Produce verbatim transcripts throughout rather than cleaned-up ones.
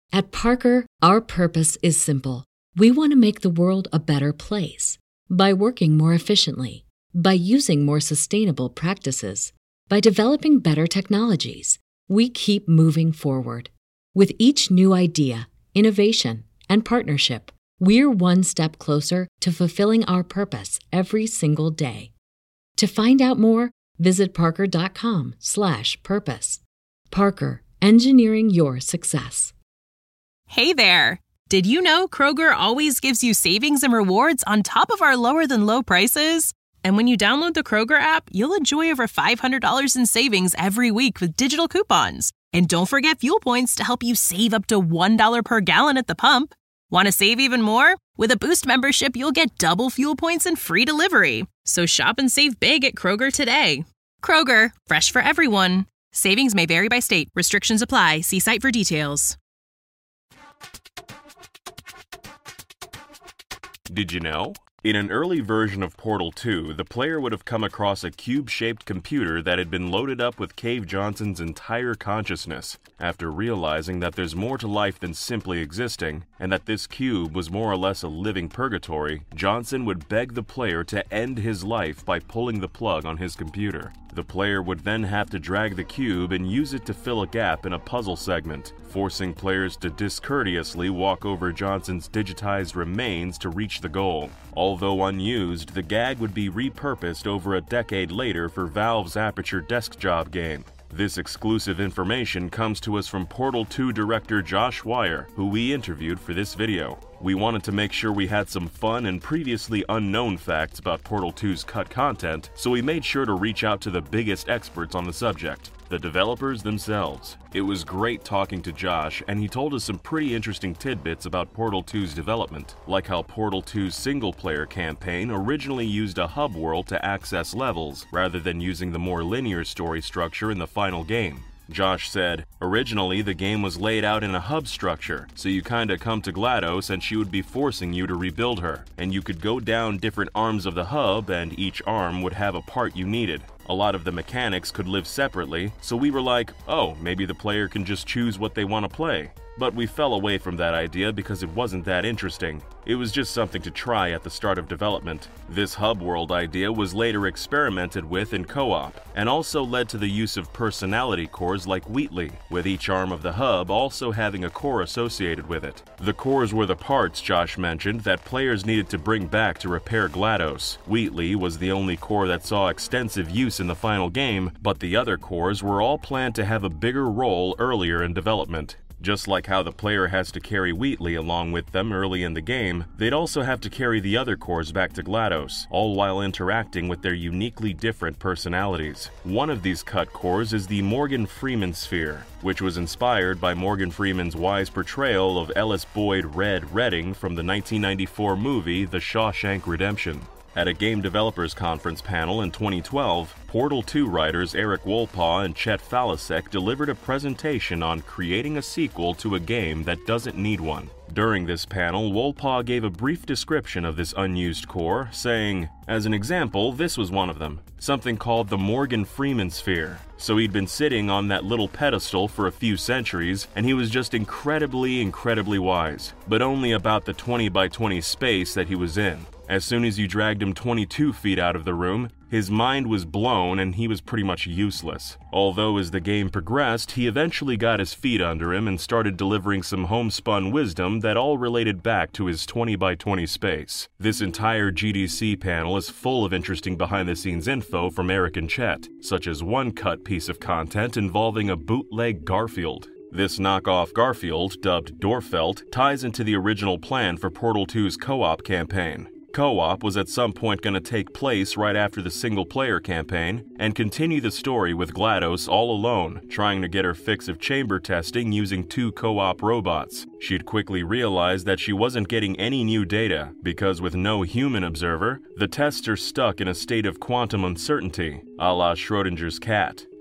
At Parker, our purpose is simple. We want to make the world a better place by working more efficiently, by using more sustainable practices, by developing better technologies. We keep moving forward. With each new idea, innovation, and partnership, we're one step closer to fulfilling our purpose every single day. To find out more, visit parker.com slash purpose. Parker, engineering your success. Hey there! Did you know Kroger always gives you savings and rewards on top of our lower-than-low prices? And when you download the Kroger app, you'll enjoy over five hundred dollars in savings every week with digital coupons. And don't forget fuel points to help you save up to one dollar per gallon at the pump. Want to save even more? With a Boost membership, you'll get double fuel points and free delivery. So shop and save big at Kroger today. Kroger, fresh for everyone. Savings may vary by state. Restrictions apply. See site for details. Did you know? In an early version of Portal two, the player would have come across a cube-shaped computer that had been loaded up with Cave Johnson's entire consciousness. After realizing that there's more to life than simply existing, and that this cube was more or less a living purgatory, Johnson would beg the player to end his life by pulling the plug on his computer. The player would then have to drag the cube and use it to fill a gap in a puzzle segment, forcing players to discourteously walk over Johnson's digitized remains to reach the goal. Although unused, the gag would be repurposed over a decade later for Valve's Aperture Desk Job game. This exclusive information comes to us from Portal two director Josh Wire, who we interviewed for this video. We wanted to make sure we had some fun and previously unknown facts about Portal two's cut content, so we made sure to reach out to the biggest experts on the subject, the developers themselves. It was great talking to Josh, and he told us some pretty interesting tidbits about Portal two's development, like how Portal two's single-player campaign originally used a hub world to access levels, rather than using the more linear story structure in the final game. Josh said, originally the game was laid out in a hub structure, so you kinda come to GLaDOS and she would be forcing you to rebuild her, and you could go down different arms of the hub and each arm would have a part you needed. A lot of the mechanics could live separately, so we were like, oh, maybe the player can just choose what they want to play. But we fell away from that idea because it wasn't that interesting. It was just something to try at the start of development. This hub world idea was later experimented with in co-op, and also led to the use of personality cores like Wheatley, with each arm of the hub also having a core associated with it. The cores were the parts, Josh mentioned, that players needed to bring back to repair GLaDOS. Wheatley was the only core that saw extensive use in the final game, but the other cores were all planned to have a bigger role earlier in development. Just like how the player has to carry Wheatley along with them early in the game, they'd also have to carry the other cores back to GLaDOS, all while interacting with their uniquely different personalities. One of these cut cores is the Morgan Freeman sphere, which was inspired by Morgan Freeman's wise portrayal of Ellis Boyd "Red" Redding from the nineteen ninety-four movie The Shawshank Redemption. At a game developers conference panel in twenty twelve, Portal two writers Eric Wolpaw and Chet Falasek delivered a presentation on creating a sequel to a game that doesn't need one. During this panel, Wolpaw gave a brief description of this unused core, saying, as an example, this was one of them, something called the Morgan Freeman sphere. So he'd been sitting on that little pedestal for a few centuries, and he was just incredibly, incredibly wise, but only about the twenty by twenty space that he was in. As soon as you dragged him twenty-two feet out of the room, his mind was blown and he was pretty much useless. Although as the game progressed, he eventually got his feet under him and started delivering some homespun wisdom that all related back to his twenty by twenty space. This entire G D C panel is full of interesting behind-the-scenes info from Eric and Chet, such as one cut piece of content involving a bootleg Garfield. This knockoff Garfield, dubbed Dorfelt, ties into the original plan for Portal two's co-op campaign. Co-op was at some point going to take place right after the single-player campaign and continue the story with GLaDOS all alone, trying to get her fix of chamber testing using two co-op robots. She'd quickly realized that she wasn't getting any new data because with no human observer, the tests are stuck in a state of quantum uncertainty, a la Schrodinger's cat.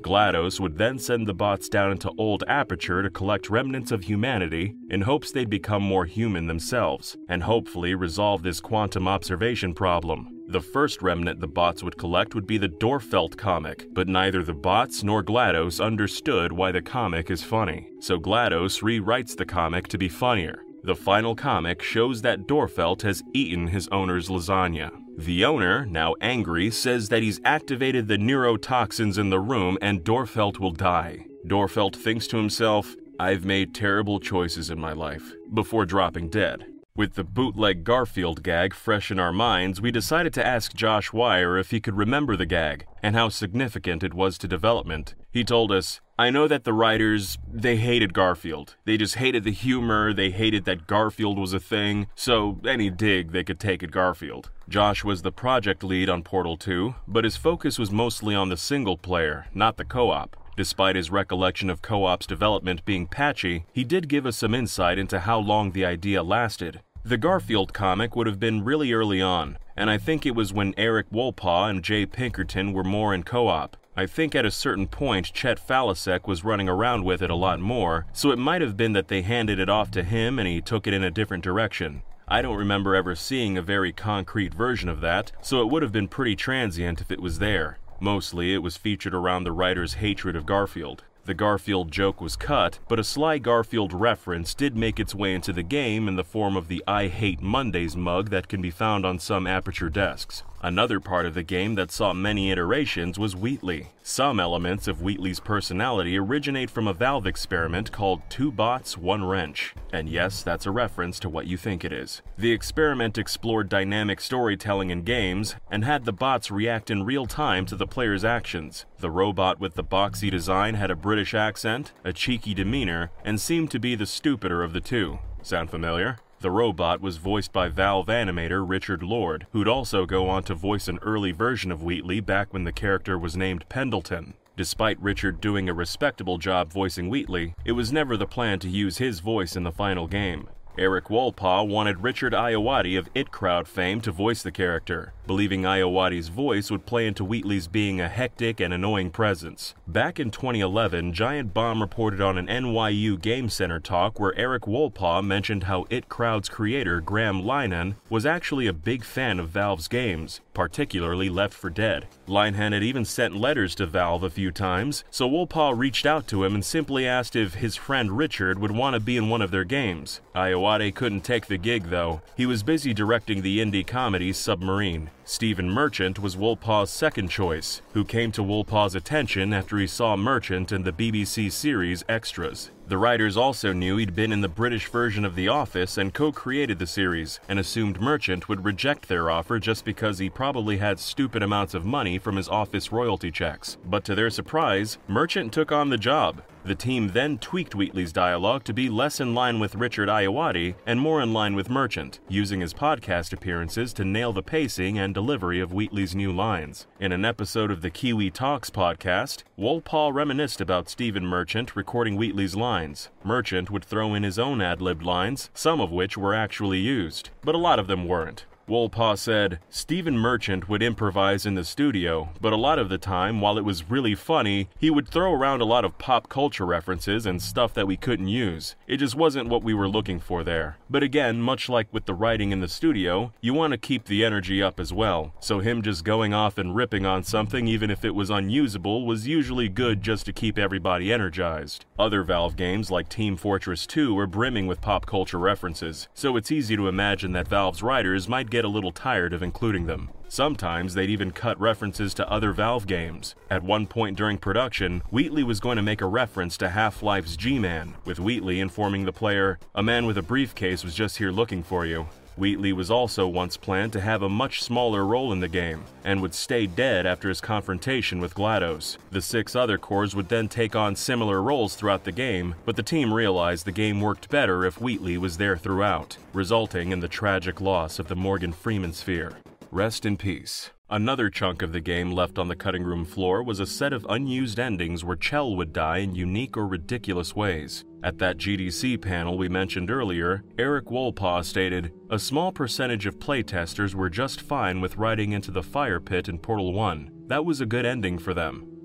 GLaDOS would then send the bots down into Old Aperture to collect remnants of humanity in hopes they'd become more human themselves, and hopefully resolve this quantum observation problem. The first remnant the bots would collect would be the Dorfelt comic, but neither the bots nor GLaDOS understood why the comic is funny, so GLaDOS rewrites the comic to be funnier. The final comic shows that Dorfelt has eaten his owner's lasagna. The owner, now angry, says that he's activated the neurotoxins in the room and Dorfelt will die. Dorfelt thinks to himself, "I've made terrible choices in my life," before dropping dead. With the bootleg Garfield gag fresh in our minds, we decided to ask Josh Wire if he could remember the gag and how significant it was to development. He told us, "I know that the writers, they hated Garfield. They just hated the humor, they hated that Garfield was a thing, so any dig they could take at Garfield." Josh was the project lead on Portal two, but his focus was mostly on the single player, not the co-op. Despite his recollection of co-op's development being patchy, he did give us some insight into how long the idea lasted. The Garfield comic would have been really early on, and I think it was when Eric Wolpaw and Jay Pinkerton were more in co-op. I think at a certain point Chet Falasek was running around with it a lot more, so it might have been that they handed it off to him and he took it in a different direction. I don't remember ever seeing a very concrete version of that, so it would have been pretty transient if it was there. Mostly it was featured around the writer's hatred of Garfield. The Garfield joke was cut, but a sly Garfield reference did make its way into the game in the form of the I Hate Mondays mug that can be found on some Aperture desks. Another part of the game that saw many iterations was Wheatley. Some elements of Wheatley's personality originate from a Valve experiment called Two Bots, One Wrench. And yes, that's a reference to what you think it is. The experiment explored dynamic storytelling in games and had the bots react in real time to the player's actions. The robot with the boxy design had a British accent, a cheeky demeanor, and seemed to be the stupider of the two. Sound familiar? The robot was voiced by Valve animator Richard Lord, who'd also go on to voice an early version of Wheatley back when the character was named Pendleton. Despite Richard doing a respectable job voicing Wheatley, it was never the plan to use his voice in the final game. Eric Wolpaw wanted Richard Ayoade of It Crowd fame to voice the character, believing Ayoade's voice would play into Wheatley's being a hectic and annoying presence. Back in twenty eleven, Giant Bomb reported on an N Y U Game Center talk where Eric Wolpaw mentioned how It Crowd's creator, Graham Linehan, was actually a big fan of Valve's games, particularly Left four Dead. Linehan had even sent letters to Valve a few times, so Wolpaw reached out to him and simply asked if his friend Richard would want to be in one of their games. Ayoade couldn't take the gig though. He was busy directing the indie comedy Submarine. Stephen Merchant was Wolpaw's second choice, who came to Wolpaw's attention after he saw Merchant in the B B C series Extras. The writers also knew he'd been in the British version of The Office and co-created the series, and assumed Merchant would reject their offer just because he probably had stupid amounts of money from his Office royalty checks. But to their surprise, Merchant took on the job. The team then tweaked Wheatley's dialogue to be less in line with Richard Ayoade and more in line with Merchant, using his podcast appearances to nail the pacing and delivery of Wheatley's new lines. In an episode of the Kiwi Talks podcast, Wolpaw reminisced about Stephen Merchant recording Wheatley's lines. Merchant would throw in his own ad-libbed lines, some of which were actually used, but a lot of them weren't. Wolpaw said, Stephen Merchant would improvise in the studio, but a lot of the time, while it was really funny, he would throw around a lot of pop culture references and stuff that we couldn't use. It just wasn't what we were looking for there. But again, much like with the writing in the studio, you want to keep the energy up as well, so him just going off and ripping on something even if it was unusable was usually good just to keep everybody energized. Other Valve games like Team Fortress two were brimming with pop culture references, so it's easy to imagine that Valve's writers might get a little tired of including them. Sometimes they'd even cut references to other Valve games. At one point during production, Wheatley was going to make a reference to Half-Life's G-Man, with Wheatley informing the player, "A man with a briefcase was just here looking for you." Wheatley was also once planned to have a much smaller role in the game, and would stay dead after his confrontation with GLaDOS. The six other cores would then take on similar roles throughout the game, but the team realized the game worked better if Wheatley was there throughout, resulting in the tragic loss of the Morgan Freeman sphere. Rest in peace. Another chunk of the game left on the cutting room floor was a set of unused endings where Chell would die in unique or ridiculous ways. At that G D C panel we mentioned earlier, Eric Wolpaw stated, "A small percentage of playtesters were just fine with riding into the fire pit in Portal one. That was a good ending for them.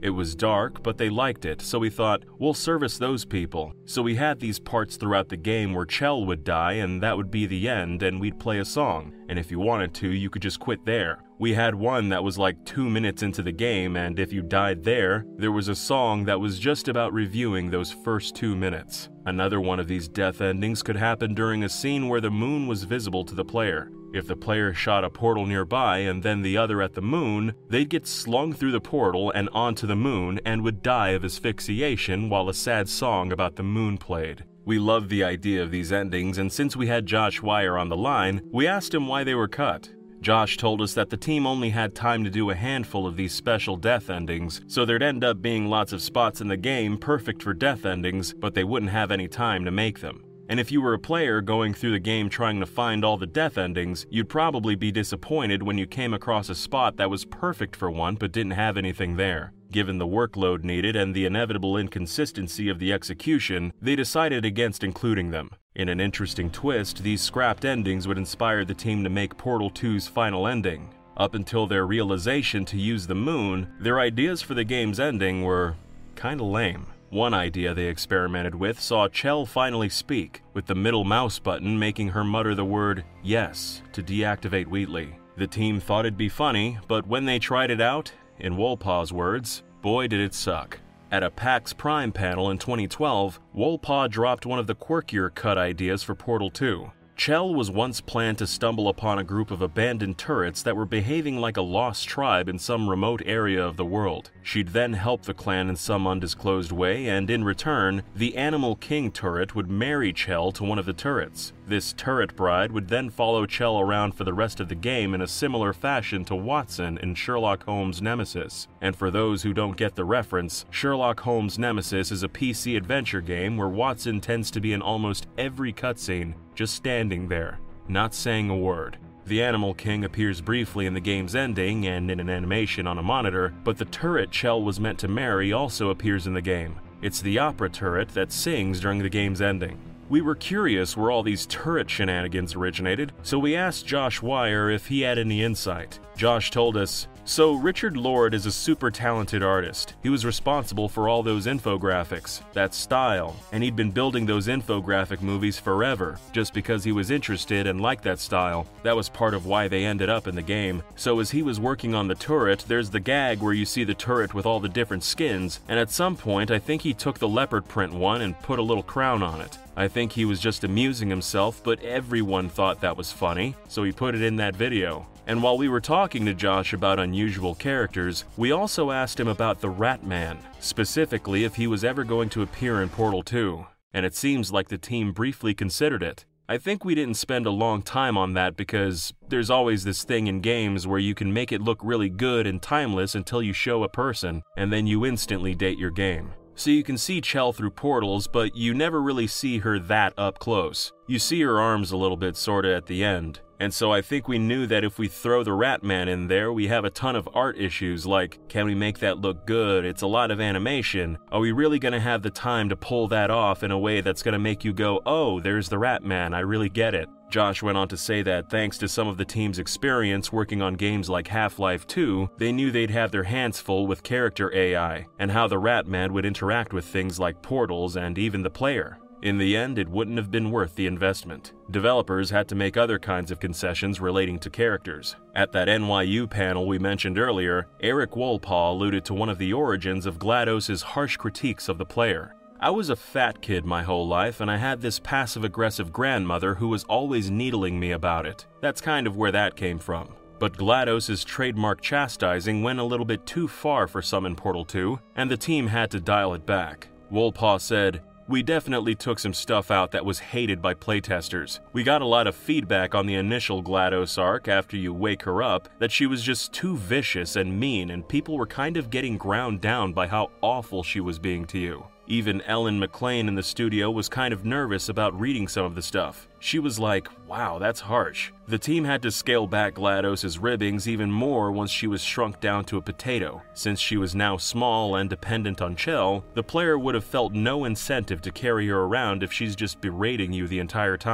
It was dark, but they liked it, so we thought, we'll service those people. So we had these parts throughout the game where Chell would die and that would be the end and we'd play a song. And if you wanted to, you could just quit there. We had one that was like two minutes into the game, and if you died there, there was a song that was just about reviewing those first two minutes. Another one of these death endings could happen during a scene where the moon was visible to the player. If the player shot a portal nearby and then the other at the moon, they'd get slung through the portal and onto the moon and would die of asphyxiation while a sad song about the moon played. We loved the idea of these endings, and since we had Josh Wire on the line, we asked him why they were cut. Josh told us that the team only had time to do a handful of these special death endings, so there'd end up being lots of spots in the game perfect for death endings, but they wouldn't have any time to make them. And if you were a player going through the game trying to find all the death endings, you'd probably be disappointed when you came across a spot that was perfect for one but didn't have anything there. Given the workload needed and the inevitable inconsistency of the execution, they decided against including them. In an interesting twist, these scrapped endings would inspire the team to make Portal two's final ending. Up until their realization to use the moon, their ideas for the game's ending were kinda lame. One idea they experimented with saw Chell finally speak, with the middle mouse button making her mutter the word yes to deactivate Wheatley. The team thought it'd be funny, but when they tried it out, in Wolpaw's words, boy did it suck. At a PAX Prime panel in twenty twelve, Wolpaw dropped one of the quirkier cut ideas for Portal two. Chell was once planned to stumble upon a group of abandoned turrets that were behaving like a lost tribe in some remote area of the world. She'd then help the clan in some undisclosed way, and in return, the Animal King turret would marry Chell to one of the turrets. This turret bride would then follow Chell around for the rest of the game in a similar fashion to Watson in Sherlock Holmes' Nemesis. And for those who don't get the reference, Sherlock Holmes' Nemesis is a P C adventure game where Watson tends to be in almost every cutscene, just standing there, not saying a word. The Animal King appears briefly in the game's ending and in an animation on a monitor, but the turret Chell was meant to marry also appears in the game. It's the opera turret that sings during the game's ending. We were curious where all these turret shenanigans originated, so we asked Josh Wire if he had any insight. Josh told us, "So Richard Lord is a super talented artist. He was responsible for all those infographics, that style, and he'd been building those infographic movies forever, just because he was interested and liked that style. That was part of why they ended up in the game. So as he was working on the turret, there's the gag where you see the turret with all the different skins, and at some point I think he took the leopard print one and put a little crown on it. I think he was just amusing himself, but everyone thought that was funny, so he put it in that video." And while we were talking to Josh about unusual characters, we also asked him about the Rat Man, specifically if he was ever going to appear in Portal two, and it seems like the team briefly considered it. I think we didn't spend a long time on that because there's always this thing in games where you can make it look really good and timeless until you show a person, and then you instantly date your game. So you can see Chell through portals, but you never really see her that up close. You see her arms a little bit sorta at the end. And so I think we knew that if we throw the Rat Man in there, we have a ton of art issues like, can we make that look good? It's a lot of animation. Are we really gonna have the time to pull that off in a way that's gonna make you go, oh, there's the Rat Man, I really get it. Josh went on to say that thanks to some of the team's experience working on games like Half-Life two, they knew they'd have their hands full with character A I, and how the Rat Man would interact with things like portals and even the player. In the end, it wouldn't have been worth the investment. Developers had to make other kinds of concessions relating to characters. At that N Y U panel we mentioned earlier, Eric Wolpaw alluded to one of the origins of GLaDOS's harsh critiques of the player. I was a fat kid my whole life, and I had this passive-aggressive grandmother who was always needling me about it. That's kind of where that came from. But GLaDOS's trademark chastising went a little bit too far for some in Portal two, and the team had to dial it back. Wolpaw said, "We definitely took some stuff out that was hated by playtesters. We got a lot of feedback on the initial GLaDOS arc after you wake her up that she was just too vicious and mean, and people were kind of getting ground down by how awful she was being to you. Even Ellen McLean in the studio was kind of nervous about reading some of the stuff. She was like, wow, that's harsh." The team had to scale back GLaDOS's ribbings even more once she was shrunk down to a potato. Since she was now small and dependent on Chell, the player would have felt no incentive to carry her around if she's just berating you the entire time.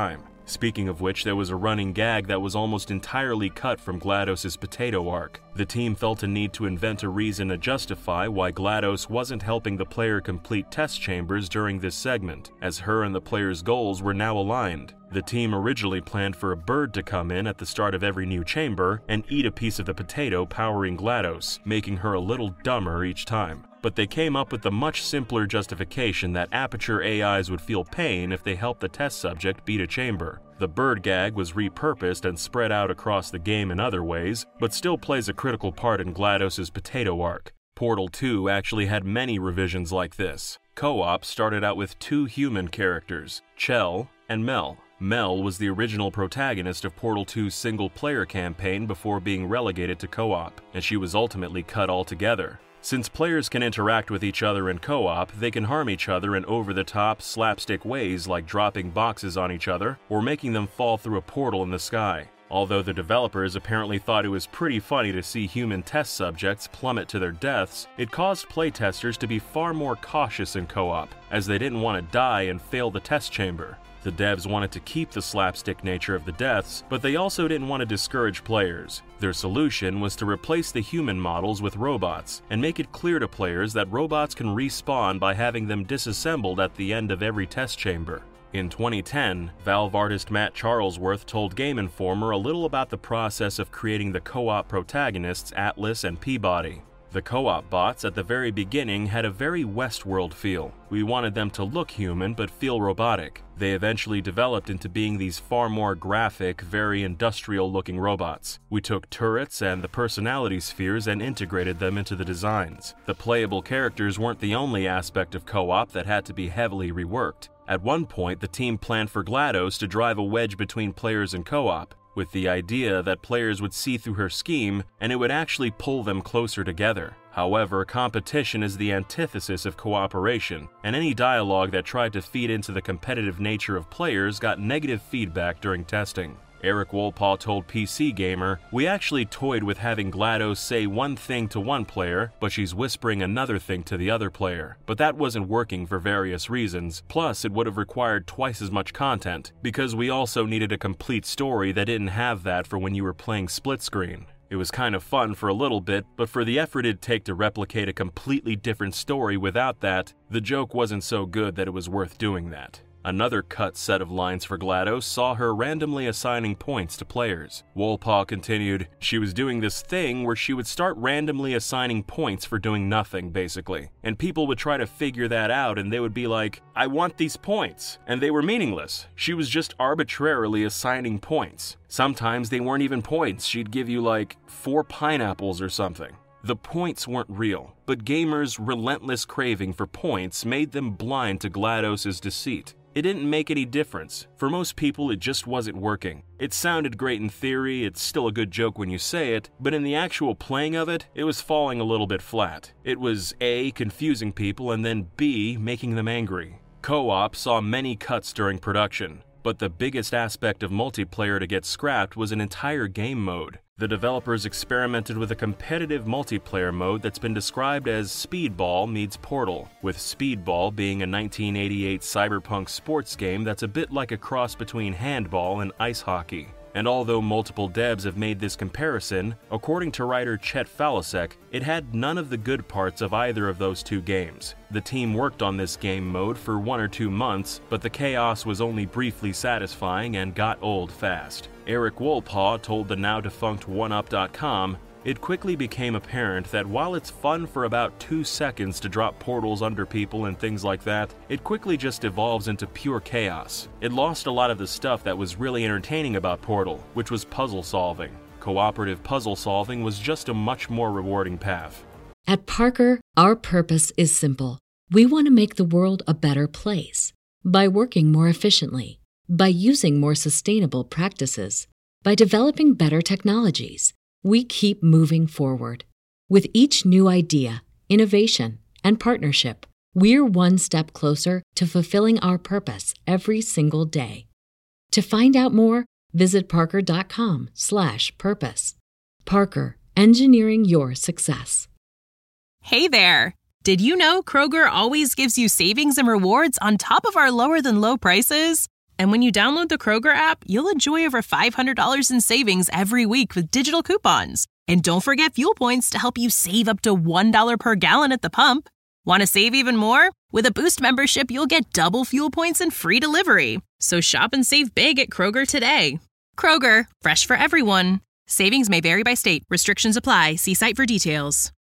Speaking of which, there was a running gag that was almost entirely cut from GLaDOS' potato arc. The team felt a need to invent a reason to justify why GLaDOS wasn't helping the player complete test chambers during this segment, as her and the player's goals were now aligned. The team originally planned for a bird to come in at the start of every new chamber and eat a piece of the potato powering GLaDOS, making her a little dumber each time. But they came up with the much simpler justification that Aperture A Is would feel pain if they helped the test subject beat a chamber. The bird gag was repurposed and spread out across the game in other ways, but still plays a critical part in GLaDOS' potato arc. Portal two actually had many revisions like this. Co-op started out with two human characters, Chell and Mel. Mel was the original protagonist of Portal two's single-player campaign before being relegated to co-op, and she was ultimately cut altogether. Since players can interact with each other in co-op, they can harm each other in over-the-top, slapstick ways like dropping boxes on each other or making them fall through a portal in the sky. Although the developers apparently thought it was pretty funny to see human test subjects plummet to their deaths, it caused playtesters to be far more cautious in co-op, as they didn't want to die and fail the test chamber. The devs wanted to keep the slapstick nature of the deaths, but they also didn't want to discourage players. Their solution was to replace the human models with robots, and make it clear to players that robots can respawn by having them disassembled at the end of every test chamber. In twenty ten, Valve artist Matt Charlesworth told Game Informer a little about the process of creating the co-op protagonists Atlas and Peabody. The co-op bots at the very beginning had a very Westworld feel. We wanted them to look human but feel robotic. They eventually developed into being these far more graphic, very industrial-looking robots. We took turrets and the personality spheres and integrated them into the designs. The playable characters weren't the only aspect of co-op that had to be heavily reworked. At one point, the team planned for GLaDOS to drive a wedge between players and co-op, with the idea that players would see through her scheme and it would actually pull them closer together. However, competition is the antithesis of cooperation, and any dialogue that tried to feed into the competitive nature of players got negative feedback during testing. Eric Wolpaw told P C Gamer, "We actually toyed with having GLaDOS say one thing to one player, but she's whispering another thing to the other player. But that wasn't working for various reasons, plus it would have required twice as much content, because we also needed a complete story that didn't have that for when you were playing split screen. It was kind of fun for a little bit, but for the effort it'd take to replicate a completely different story without that, the joke wasn't so good that it was worth doing that." Another cut set of lines for GLaDOS saw her randomly assigning points to players. Wolpaw continued, "She was doing this thing where she would start randomly assigning points for doing nothing, basically. And people would try to figure that out and they would be like, 'I want these points.' And they were meaningless. She was just arbitrarily assigning points. Sometimes they weren't even points. She'd give you like four pineapples or something. The points weren't real, but gamers' relentless craving for points made them blind to GLaDOS' deceit. It didn't make any difference. For most people, it just wasn't working. It sounded great in theory, it's still a good joke when you say it, but in the actual playing of it, it was falling a little bit flat. It was A, confusing people, and then B, making them angry. Co-op saw many cuts during production, but the biggest aspect of multiplayer to get scrapped was an entire game mode. The developers experimented with a competitive multiplayer mode that's been described as Speedball meets Portal, with Speedball being a nineteen eighty-eight cyberpunk sports game that's a bit like a cross between handball and ice hockey. And although multiple devs have made this comparison, according to writer Chet Falasek, it had none of the good parts of either of those two games. The team worked on this game mode for one or two months, but the chaos was only briefly satisfying and got old fast. Eric Wolpaw told the now-defunct one up dot com, "It quickly became apparent that while it's fun for about two seconds to drop portals under people and things like that, it quickly just evolves into pure chaos. It lost a lot of the stuff that was really entertaining about Portal, which was puzzle solving. Cooperative puzzle solving was just a much more rewarding path." At Parker, our purpose is simple. We want to make the world a better place by working more efficiently, by using more sustainable practices, by developing better technologies. We keep moving forward. With each new idea, innovation, and partnership, we're one step closer to fulfilling our purpose every single day. To find out more, visit parker.com slash purpose. Parker, engineering your success. Hey there! Did you know Kroger always gives you savings and rewards on top of our lower-than-low prices? And when you download the Kroger app, you'll enjoy over five hundred dollars in savings every week with digital coupons. And don't forget fuel points to help you save up to one dollar per gallon at the pump. Want to save even more? With a Boost membership, you'll get double fuel points and free delivery. So shop and save big at Kroger today. Kroger, fresh for everyone. Savings may vary by state. Restrictions apply. See site for details.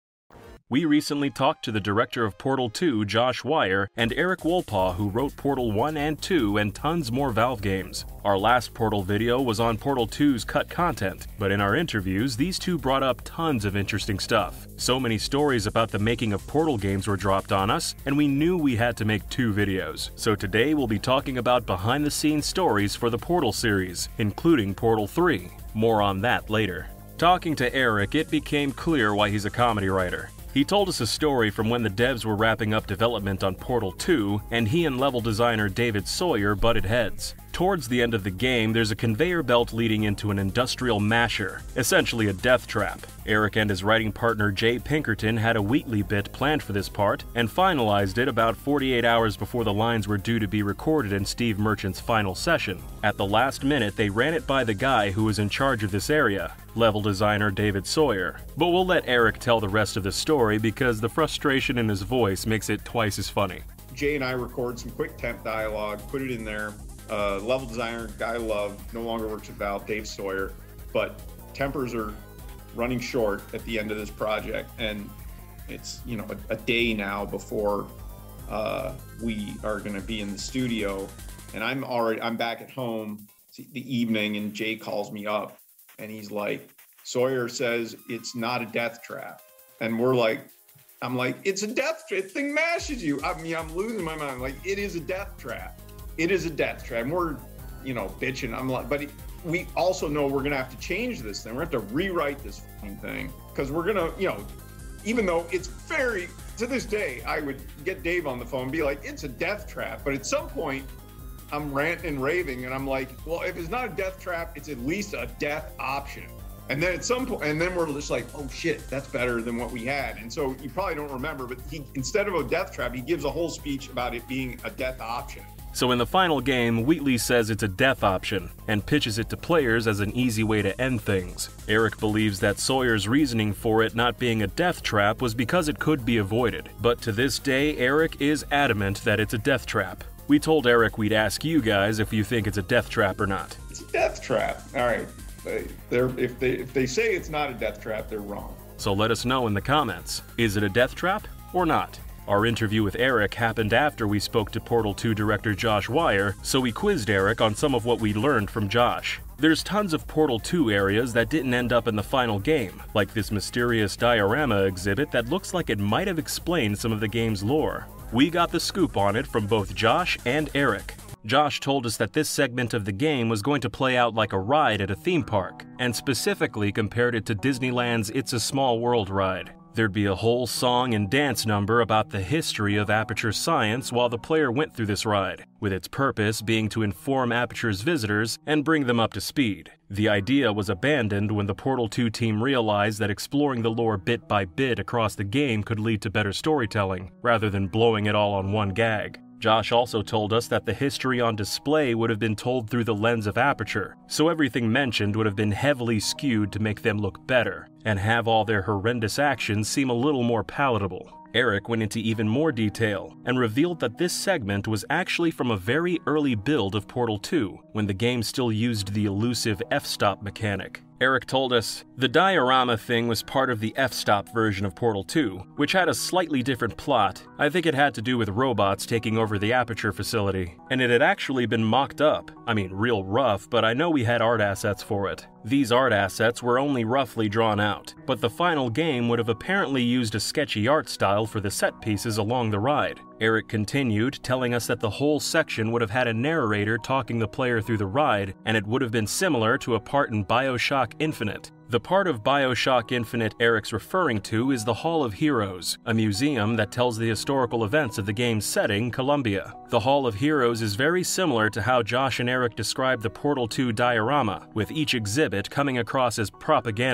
We recently talked to the director of Portal two, Josh Wire, and Eric Wolpaw, who wrote Portal one and two and tons more Valve games. Our last Portal video was on Portal two's cut content, but in our interviews, these two brought up tons of interesting stuff. So many stories about the making of Portal games were dropped on us, and we knew we had to make two videos. So today we'll be talking about behind-the-scenes stories for the Portal series, including Portal three. More on that later. Talking to Eric, it became clear why he's a comedy writer. He told us a story from when the devs were wrapping up development on Portal two, and he and level designer David Sawyer butted heads. Towards the end of the game, there's a conveyor belt leading into an industrial masher, essentially a death trap. Eric and his writing partner Jay Pinkerton had a Wheatley bit planned for this part, and finalized it about forty-eight hours before the lines were due to be recorded in Steve Merchant's final session. At the last minute, they ran it by the guy who was in charge of this area, level designer David Sawyer. But we'll let Eric tell the rest of the story because the frustration in his voice makes it twice as funny. Jay and I record some quick temp dialogue, put it in there. Uh, level designer, guy I love, no longer works at Valve, Dave Sawyer, but tempers are running short at the end of this project, and it's, you know, a, a day now before uh, we are going to be in the studio, and I'm already, I'm back at home the evening, and Jay calls me up, and he's like, Sawyer says it's not a death trap, and we're like, I'm like, it's a death trap, thing mashes you. I mean, I'm losing my mind, like, it is a death trap. It is a death trap. And we're, you know, bitching. I'm like, but we also know we're gonna have to change this thing. We're gonna have to rewrite this thing because we're gonna, you know, even though it's very, to this day, I would get Dave on the phone and be like, it's a death trap. But at some point, I'm ranting and raving, and I'm like, well, if it's not a death trap, it's at least a death option. And then at some point, and then we're just like, oh shit, that's better than what we had. And so you probably don't remember, but he, instead of a death trap, he gives a whole speech about it being a death option. So in the final game, Wheatley says it's a death option, and pitches it to players as an easy way to end things. Eric believes that Sawyer's reasoning for it not being a death trap was because it could be avoided. But to this day, Eric is adamant that it's a death trap. We told Eric we'd ask you guys if you think it's a death trap or not. It's a death trap. All right. They're, if they if they say it's not a death trap, they're wrong. So let us know in the comments. Is it a death trap or not? Our interview with Eric happened after we spoke to Portal two director Josh Wire, so we quizzed Eric on some of what we learned from Josh. There's tons of Portal two areas that didn't end up in the final game, like this mysterious diorama exhibit that looks like it might have explained some of the game's lore. We got the scoop on it from both Josh and Eric. Josh told us that this segment of the game was going to play out like a ride at a theme park, and specifically compared it to Disneyland's It's a Small World ride. There'd be a whole song and dance number about the history of Aperture Science while the player went through this ride, with its purpose being to inform Aperture's visitors and bring them up to speed. The idea was abandoned when the Portal two team realized that exploring the lore bit by bit across the game could lead to better storytelling, rather than blowing it all on one gag. Josh also told us that the history on display would have been told through the lens of Aperture, so everything mentioned would have been heavily skewed to make them look better, and have all their horrendous actions seem a little more palatable. Eric went into even more detail, and revealed that this segment was actually from a very early build of Portal two, when the game still used the elusive f-stop mechanic. Eric told us, the diorama thing was part of the f-stop version of Portal two, which had a slightly different plot. I think it had to do with robots taking over the Aperture facility, and it had actually been mocked up. I mean, real rough, but I know we had art assets for it. These art assets were only roughly drawn out, but the final game would have apparently used a sketchy art style for the set pieces along the ride. Eric continued, telling us that the whole section would have had a narrator talking the player through the ride, and it would have been similar to a part in BioShock Infinite. The part of BioShock Infinite Eric's referring to is the Hall of Heroes, a museum that tells the historical events of the game's setting, Columbia. The Hall of Heroes is very similar to how Josh and Eric described the Portal two diorama, with each exhibit coming across as propaganda.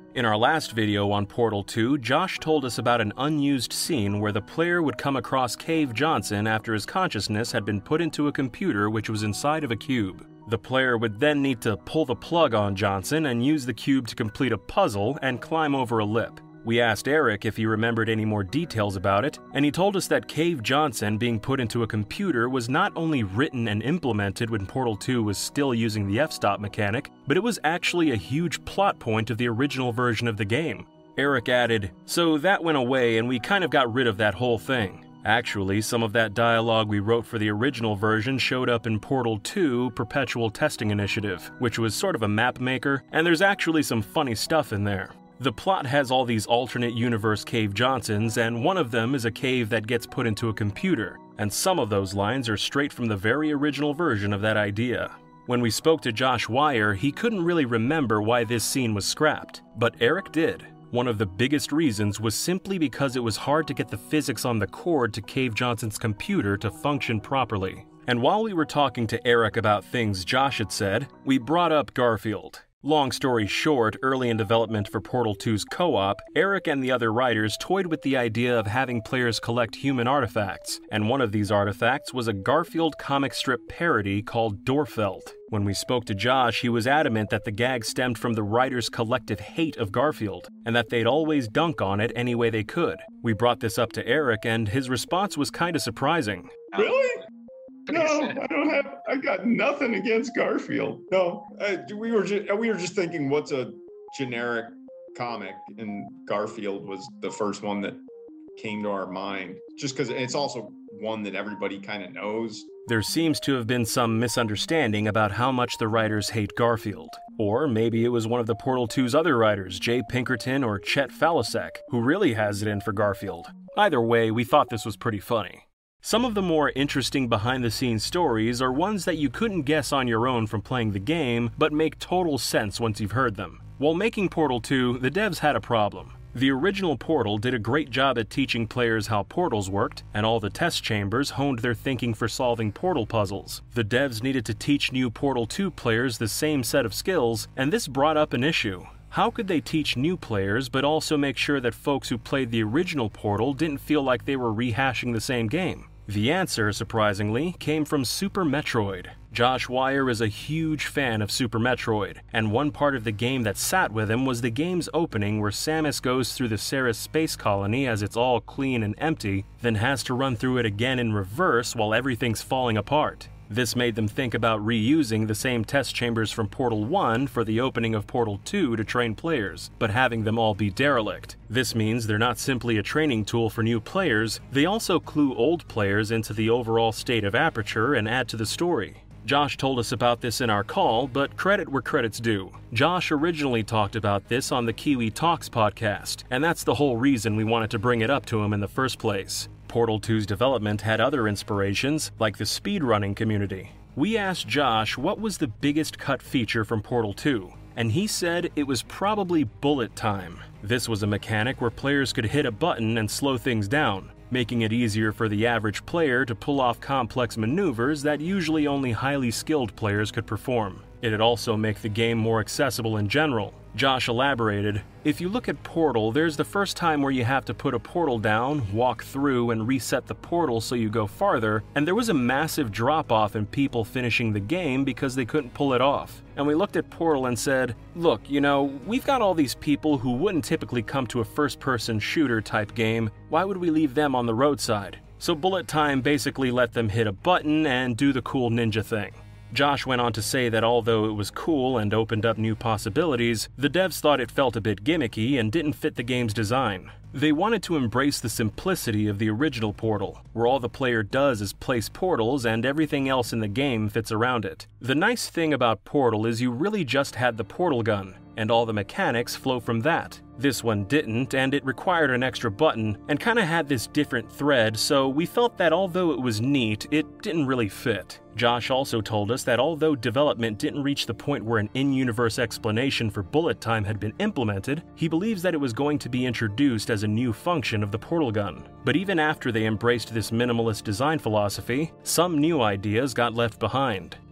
In our last video on Portal two, Josh told us about an unused scene where the player would come across Cave Johnson after his consciousness had been put into a computer which was inside of a cube. The player would then need to pull the plug on Johnson and use the cube to complete a puzzle and climb over a lip. We asked Eric if he remembered any more details about it, and he told us that Cave Johnson being put into a computer was not only written and implemented when Portal two was still using the f-stop mechanic, but it was actually a huge plot point of the original version of the game. Eric added, "So that went away and we kind of got rid of that whole thing. Actually, some of that dialogue we wrote for the original version showed up in Portal two Perpetual Testing Initiative, which was sort of a map maker, and there's actually some funny stuff in there. The plot has all these alternate universe Cave Johnsons, and one of them is a cave that gets put into a computer, and some of those lines are straight from the very original version of that idea." When we spoke to Josh Wire, he couldn't really remember why this scene was scrapped, but Eric did. One of the biggest reasons was simply because it was hard to get the physics on the cord to Cave Johnson's computer to function properly. And while we were talking to Eric about things Josh had said, we brought up Garfield. Long story short, early in development for Portal two's co-op, Eric and the other writers toyed with the idea of having players collect human artifacts, and one of these artifacts was a Garfield comic strip parody called Dorfeld. When we spoke to Josh, he was adamant that the gag stemmed from the writers' collective hate of Garfield, and that they'd always dunk on it any way they could. We brought this up to Eric, and his response was kinda surprising. Really? No, I don't have. I got nothing against Garfield. No, uh, we were just we were just thinking, what's a generic comic, and Garfield was the first one that came to our mind. Just because it's also one that everybody kind of knows. There seems to have been some misunderstanding about how much the writers hate Garfield. Or maybe it was one of the Portal two's other writers, Jay Pinkerton or Chet Falasek, who really has it in for Garfield. Either way, we thought this was pretty funny. Some of the more interesting behind-the-scenes stories are ones that you couldn't guess on your own from playing the game, but make total sense once you've heard them. While making Portal two, the devs had a problem. The original Portal did a great job at teaching players how portals worked, and all the test chambers honed their thinking for solving portal puzzles. The devs needed to teach new Portal two players the same set of skills, and this brought up an issue. How could they teach new players but also make sure that folks who played the original Portal didn't feel like they were rehashing the same game? The answer, surprisingly, came from Super Metroid. Josh Wire is a huge fan of Super Metroid, and one part of the game that sat with him was the game's opening where Samus goes through the Ceres space colony as it's all clean and empty, then has to run through it again in reverse while everything's falling apart. This made them think about reusing the same test chambers from Portal one for the opening of Portal two to train players, but having them all be derelict. This means they're not simply a training tool for new players, they also clue old players into the overall state of Aperture and add to the story. Josh told us about this in our call, but credit where credit's due. Josh originally talked about this on the Kiwi Talks podcast, and that's the whole reason we wanted to bring it up to him in the first place. Portal two's development had other inspirations, like the speedrunning community. We asked Josh what was the biggest cut feature from Portal two, and he said it was probably bullet time. This was a mechanic where players could hit a button and slow things down, making it easier for the average player to pull off complex maneuvers that usually only highly skilled players could perform. It'd also make the game more accessible in general. Josh elaborated, "If you look at Portal, there's the first time where you have to put a portal down, walk through, and reset the portal so you go farther, and there was a massive drop-off in people finishing the game because they couldn't pull it off. And we looked at Portal and said, look, you know, we've got all these people who wouldn't typically come to a first-person shooter type game, why would we leave them on the roadside? So Bullet Time basically let them hit a button and do the cool ninja thing." Josh went on to say that although it was cool and opened up new possibilities, the devs thought it felt a bit gimmicky and didn't fit the game's design. They wanted to embrace the simplicity of the original Portal, where all the player does is place portals and everything else in the game fits around it. The nice thing about Portal is you really just had the portal gun, and all the mechanics flow from that. This one didn't, and it required an extra button, and kinda had this different thread, so we felt that although it was neat, it didn't really fit. Josh also told us that although development didn't reach the point where an in-universe explanation for bullet time had been implemented, he believes that it was going to be introduced as a new function of the portal gun. But even after they embraced this minimalist design philosophy, some new ideas got left behind.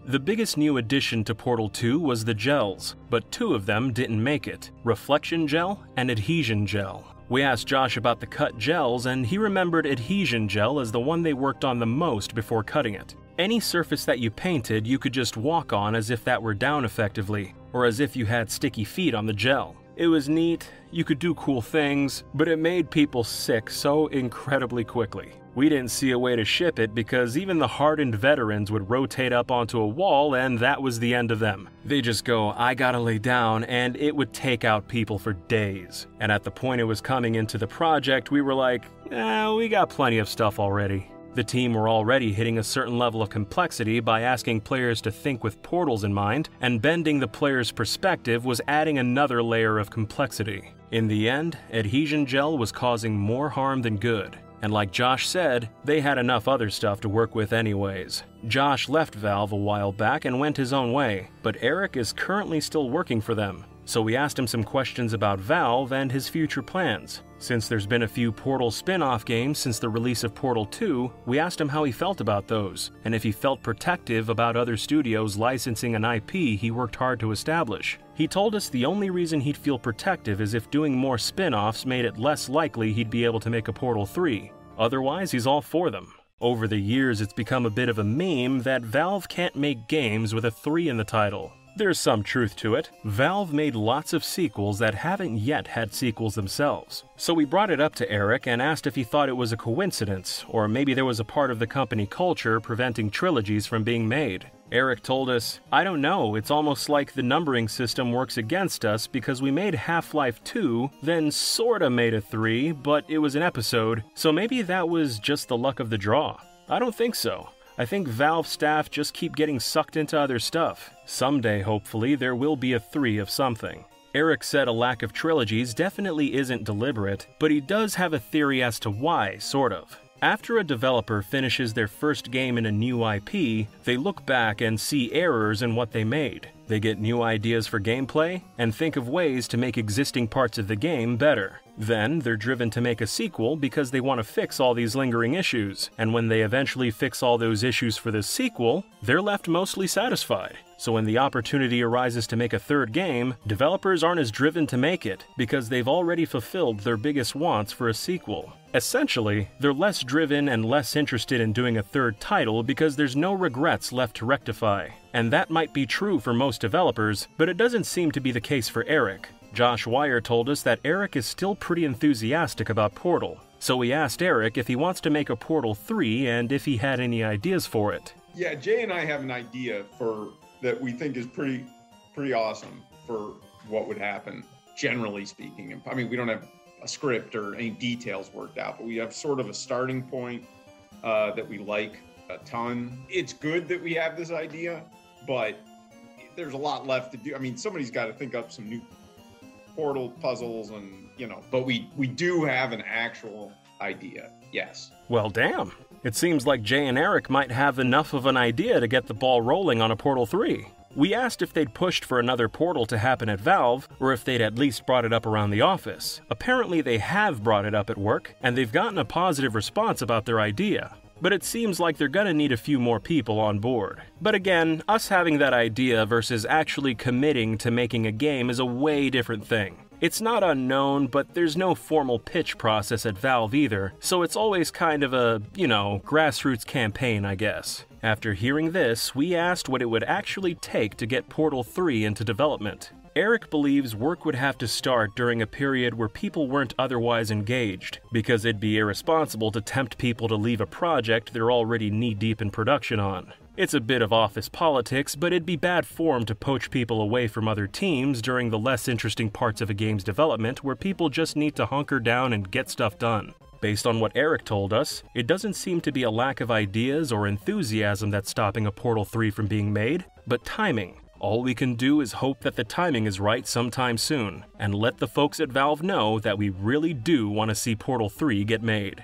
The biggest new addition to Portal two was the gels, but two of them didn't make it: Reflection Gel and Adhesion Gel. We asked Josh about the cut gels, and he remembered Adhesion Gel as the one they worked on the most before cutting it. Any surface that you painted, you could just walk on as if that were down effectively, or as if you had sticky feet on the gel. It was neat, you could do cool things, but it made people sick so incredibly quickly. We didn't see a way to ship it because even the hardened veterans would rotate up onto a wall and that was the end of them. They just go, "I gotta lay down," and it would take out people for days. And at the point it was coming into the project, we were like, eh, we got plenty of stuff already. The team were already hitting a certain level of complexity by asking players to think with portals in mind, and bending the player's perspective was adding another layer of complexity. In the end, Adhesion Gel was causing more harm than good. And like Josh said, they had enough other stuff to work with anyways. Josh left Valve a while back and went his own way, but Eric is currently still working for them. So we asked him some questions about Valve and his future plans. Since there's been a few Portal spin-off games since the release of Portal two, we asked him how he felt about those, and if he felt protective about other studios licensing an I P he worked hard to establish. He told us the only reason he'd feel protective is if doing more spin-offs made it less likely he'd be able to make a Portal three. Otherwise, he's all for them. Over the years, it's become a bit of a meme that Valve can't make games with a three in the title. There's some truth to it. Valve made lots of sequels that haven't yet had sequels themselves. So we brought it up to Eric and asked if he thought it was a coincidence, or maybe there was a part of the company culture preventing trilogies from being made. Eric told us, "I don't know, it's almost like the numbering system works against us because we made Half-Life two, then sorta made a three, but it was an episode, so maybe that was just the luck of the draw." I don't think so. I think Valve staff just keep getting sucked into other stuff. Someday, hopefully, there will be a three of something. Eric said a lack of trilogies definitely isn't deliberate, but he does have a theory as to why, sort of. After a developer finishes their first game in a new I P, they look back and see errors in what they made. They get new ideas for gameplay and think of ways to make existing parts of the game better. Then, they're driven to make a sequel because they want to fix all these lingering issues, and when they eventually fix all those issues for the sequel, they're left mostly satisfied. So when the opportunity arises to make a third game, developers aren't as driven to make it because they've already fulfilled their biggest wants for a sequel. Essentially, they're less driven and less interested in doing a third title because there's no regrets left to rectify. And that might be true for most developers, but it doesn't seem to be the case for Eric. Josh Wire told us that Eric is still pretty enthusiastic about Portal. So we asked Eric if he wants to make a Portal three and if he had any ideas for it. Yeah, Jay and I have an idea for that we think is pretty pretty awesome for what would happen, generally speaking. I mean, we don't have a script or any details worked out, but we have sort of a starting point uh, that we like a ton. It's good that we have this idea, but there's a lot left to do. I mean, somebody's got to think up some new Portal puzzles and, you know, but we, we do have an actual idea, yes. Well, damn. It seems like Jay and Eric might have enough of an idea to get the ball rolling on a Portal three. We asked if they'd pushed for another Portal to happen at Valve, or if they'd at least brought it up around the office. Apparently they have brought it up at work, and they've gotten a positive response about their idea. But it seems like they're gonna need a few more people on board. But again, us having that idea versus actually committing to making a game is a way different thing. It's not unknown, but there's no formal pitch process at Valve either, so it's always kind of a, you know, grassroots campaign, I guess. After hearing this, we asked what it would actually take to get Portal three into development. Eric believes work would have to start during a period where people weren't otherwise engaged, because it'd be irresponsible to tempt people to leave a project they're already knee-deep in production on. It's a bit of office politics, but it'd be bad form to poach people away from other teams during the less interesting parts of a game's development where people just need to hunker down and get stuff done. Based on what Eric told us, it doesn't seem to be a lack of ideas or enthusiasm that's stopping a Portal three from being made, but timing. All we can do is hope that the timing is right sometime soon, and let the folks at Valve know that we really do want to see Portal three get made.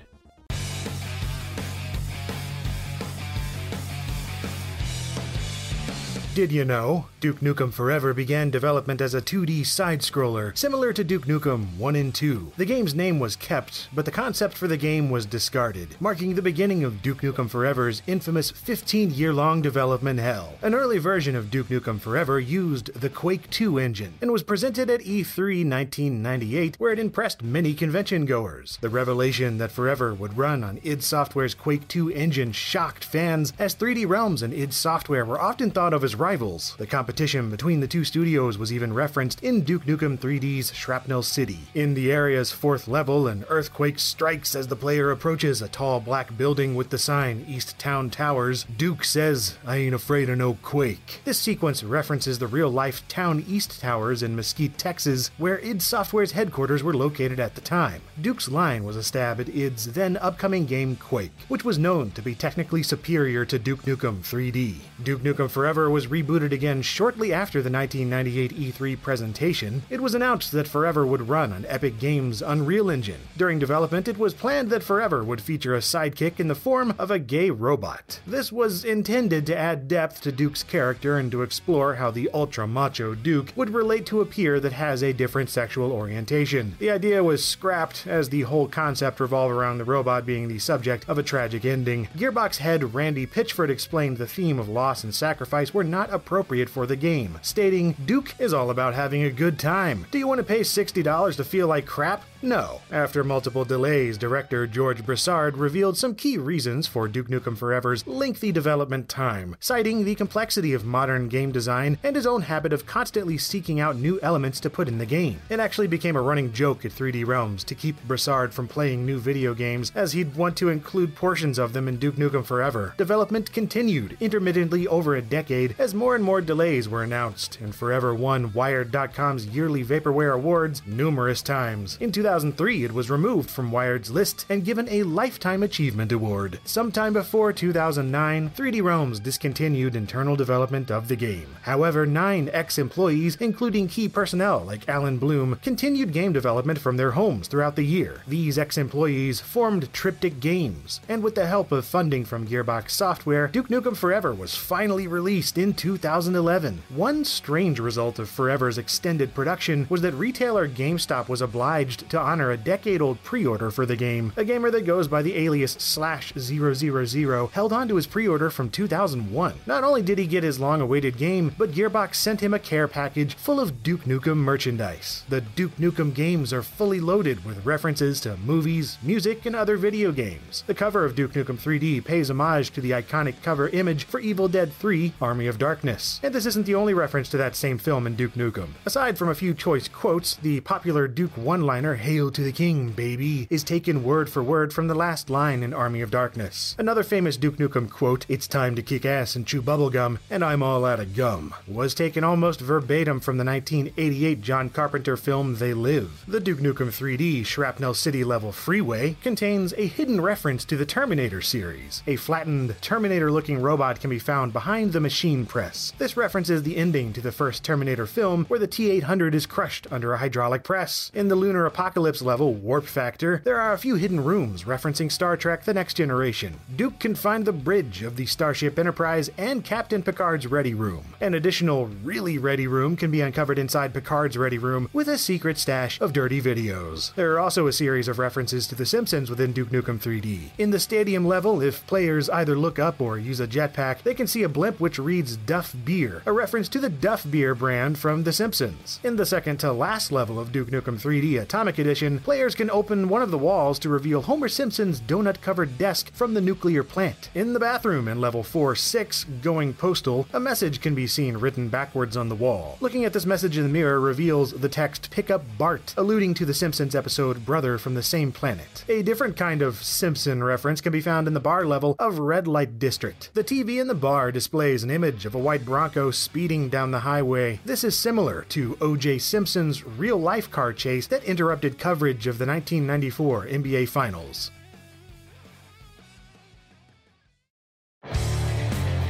Did you know? Duke Nukem Forever began development as a two D side-scroller, similar to Duke Nukem one and two. The game's name was kept, but the concept for the game was discarded, marking the beginning of Duke Nukem Forever's infamous fifteen-year-long development hell. An early version of Duke Nukem Forever used the Quake two engine, and was presented at E three nineteen ninety-eight, where it impressed many convention-goers. The revelation that Forever would run on id Software's Quake two engine shocked fans, as three D Realms and id Software were often thought of as rivals. The competition between the two studios was even referenced in Duke Nukem three D's Shrapnel City. In the area's fourth level, an earthquake strikes as the player approaches a tall black building with the sign East Town Towers. Duke says, "I ain't afraid of no quake." This sequence references the real-life Town East Towers in Mesquite, Texas, where id Software's headquarters were located at the time. Duke's line was a stab at id's then upcoming game Quake, which was known to be technically superior to Duke Nukem three D. Duke Nukem Forever was rebooted again shortly after the nineteen ninety-eight E three presentation. It was announced that Forever would run on Epic Games' Unreal Engine. During development, it was planned that Forever would feature a sidekick in the form of a gay robot. This was intended to add depth to Duke's character and to explore how the ultra-macho Duke would relate to a peer that has a different sexual orientation. The idea was scrapped, as the whole concept revolved around the robot being the subject of a tragic ending. Gearbox head Randy Pitchford explained the theme of loss and sacrifice were not appropriate for the game, stating, "Duke is all about having a good time. Do you want to pay sixty dollars to feel like crap? No." After multiple delays, director George Broussard revealed some key reasons for Duke Nukem Forever's lengthy development time, citing the complexity of modern game design and his own habit of constantly seeking out new elements to put in the game. It actually became a running joke at three D Realms to keep Broussard from playing new video games, as he'd want to include portions of them in Duke Nukem Forever. Development continued intermittently over a decade as more and more delays were announced, and Forever won Wired dot com's yearly Vaporware Awards numerous times. In two thousand three, it was removed from Wired's list and given a Lifetime Achievement Award. Sometime before two thousand nine, three D Realms discontinued internal development of the game. However, nine ex-employees, including key personnel like Alan Bloom, continued game development from their homes throughout the year. These ex-employees formed Triptych Games, and with the help of funding from Gearbox Software, Duke Nukem Forever was finally released in two thousand eleven. One strange result of Forever's extended production was that retailer GameStop was obliged to honor a decade-old pre-order for the game. A gamer that goes by the alias slash zero zero zero held on to his pre-order from two thousand one. Not only did he get his long-awaited game, but Gearbox sent him a care package full of Duke Nukem merchandise. The Duke Nukem games are fully loaded with references to movies, music, and other video games. The cover of Duke Nukem three D pays homage to the iconic cover image for Evil Dead three: Army of Darkness. And this isn't the only reference to that same film in Duke Nukem. Aside from a few choice quotes, the popular Duke one-liner, "Hail to the King, baby," is taken word for word from the last line in Army of Darkness. Another famous Duke Nukem quote, "It's time to kick ass and chew bubblegum, and I'm all out of gum," was taken almost verbatim from the nineteen eighty-eight John Carpenter film They Live. The Duke Nukem three D Shrapnel City level Freeway contains a hidden reference to the Terminator series. A flattened, Terminator-looking robot can be found behind the machine press. This references the ending to the first Terminator film, where the T eight hundred is crushed under a hydraulic press. In the Lunar Apocalypse level Warp Factor, there are a few hidden rooms referencing Star Trek: The Next Generation. Duke can find the bridge of the Starship Enterprise and Captain Picard's Ready Room. An additional really ready room can be uncovered inside Picard's Ready Room with a secret stash of dirty videos. There are also a series of references to The Simpsons within Duke Nukem three D. In the Stadium level, if players either look up or use a jetpack, they can see a blimp which reads Duff Beer, a reference to the Duff Beer brand from The Simpsons. In the second to last level of Duke Nukem three D Atomic Edition, players can open one of the walls to reveal Homer Simpson's donut-covered desk from the nuclear plant. In the bathroom in level four six, Going Postal, a message can be seen written backwards on the wall. Looking at this message in the mirror reveals the text "Pick up Bart," alluding to the Simpsons episode Brother from the Same Planet. A different kind of Simpson reference can be found in the bar level of Red Light District. The T V in the bar displays an image of a white Bronco speeding down the highway. This is similar to O J Simpson's real-life car chase that interrupted coverage of the nineteen ninety-four N B A Finals.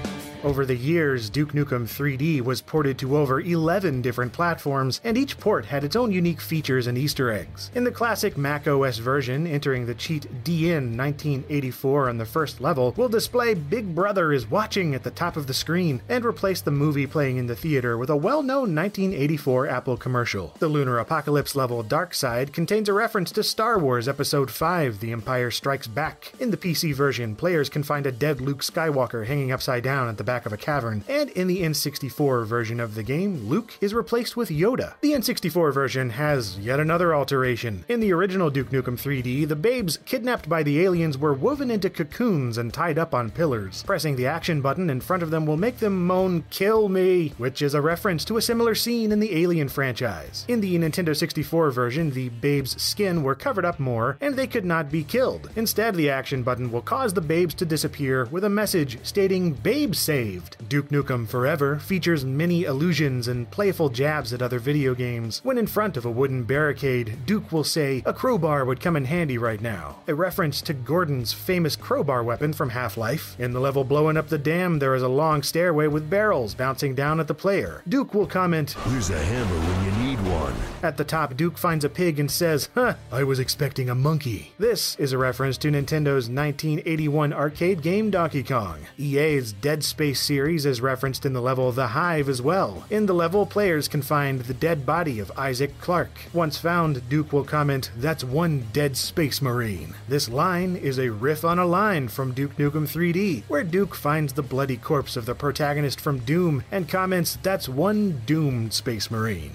Over the years, Duke Nukem three D was ported to over eleven different platforms, and each port had its own unique features and Easter eggs. In the classic Mac O S version, entering the cheat D N nineteen eighty-four on the first level will display Big Brother is watching at the top of the screen, and replace the movie playing in the theater with a well-known nineteen eighty-four Apple commercial. The Lunar Apocalypse level Dark Side contains a reference to Star Wars Episode five, The Empire Strikes Back. In the P C version, players can find a dead Luke Skywalker hanging upside down at the back of a cavern, and in the N sixty-four version of the game, Luke is replaced with Yoda. The N sixty-four version has yet another alteration. In the original Duke Nukem three D, the babes kidnapped by the aliens were woven into cocoons and tied up on pillars. Pressing the action button in front of them will make them moan, "Kill me," which is a reference to a similar scene in the Alien franchise. In the Nintendo sixty-four version, the babes' skin were covered up more, and they could not be killed. Instead, the action button will cause the babes to disappear with a message stating "Babe saved." Duke Nukem Forever features many allusions and playful jabs at other video games. When in front of a wooden barricade, Duke will say, "A crowbar would come in handy right now," a reference to Gordon's famous crowbar weapon from Half-Life. In the level Blowing Up the Dam, there is a long stairway with barrels bouncing down at the player. Duke will comment, "There's a hammer when you need one." At the top, Duke finds a pig and says, "Huh, I was expecting a monkey." This is a reference to Nintendo's nineteen eighty-one arcade game Donkey Kong. E A's Dead Space series is referenced in the level The Hive as well. In the level, players can find the dead body of Isaac Clarke. Once found, Duke will comment, "That's one dead space marine." This line is a riff on a line from Duke Nukem three D, where Duke finds the bloody corpse of the protagonist from Doom and comments, "That's one doomed space marine."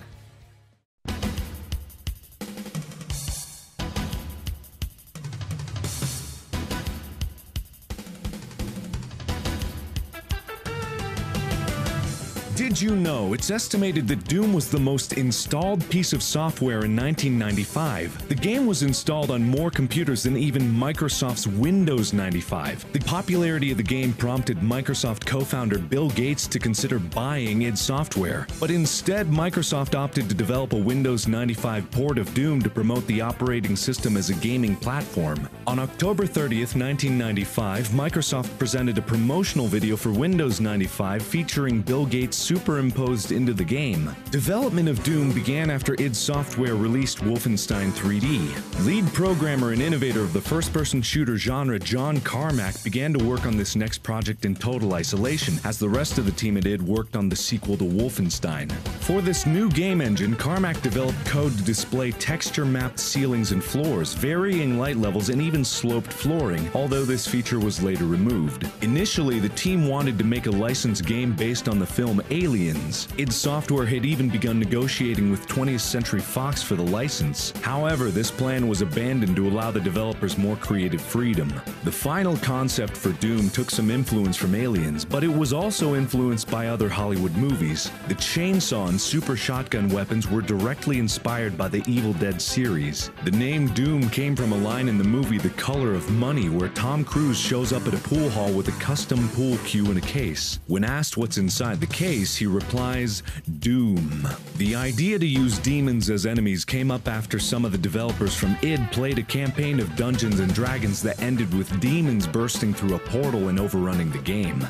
Did you know it's estimated that Doom was the most installed piece of software in nineteen ninety-five? The game was installed on more computers than even Microsoft's Windows ninety-five. The popularity of the game prompted Microsoft co-founder Bill Gates to consider buying id Software. But instead, Microsoft opted to develop a Windows ninety-five port of Doom to promote the operating system as a gaming platform. On October thirtieth, nineteen ninety-five, Microsoft presented a promotional video for Windows ninety-five featuring Bill Gates superimposed into the game. Development of Doom began after id Software released Wolfenstein three D. Lead programmer and innovator of the first-person shooter genre, John Carmack, began to work on this next project in total isolation, as the rest of the team at id worked on the sequel to Wolfenstein. For this new game engine, Carmack developed code to display texture-mapped ceilings and floors, varying light levels, and even sloped flooring, although this feature was later removed. Initially, the team wanted to make a licensed game based on the film Aliens. id Software had even begun negotiating with twentieth Century Fox for the license. However, this plan was abandoned to allow the developers more creative freedom. The final concept for Doom took some influence from Aliens, but it was also influenced by other Hollywood movies. The chainsaw and super shotgun weapons were directly inspired by the Evil Dead series. The name Doom came from a line in the movie The Color of Money, where Tom Cruise shows up at a pool hall with a custom pool cue in a case. When asked what's inside the case, he replies, "Doom." The idea to use demons as enemies came up after some of the developers from id played a campaign of Dungeons and Dragons that ended with demons bursting through a portal and overrunning the game.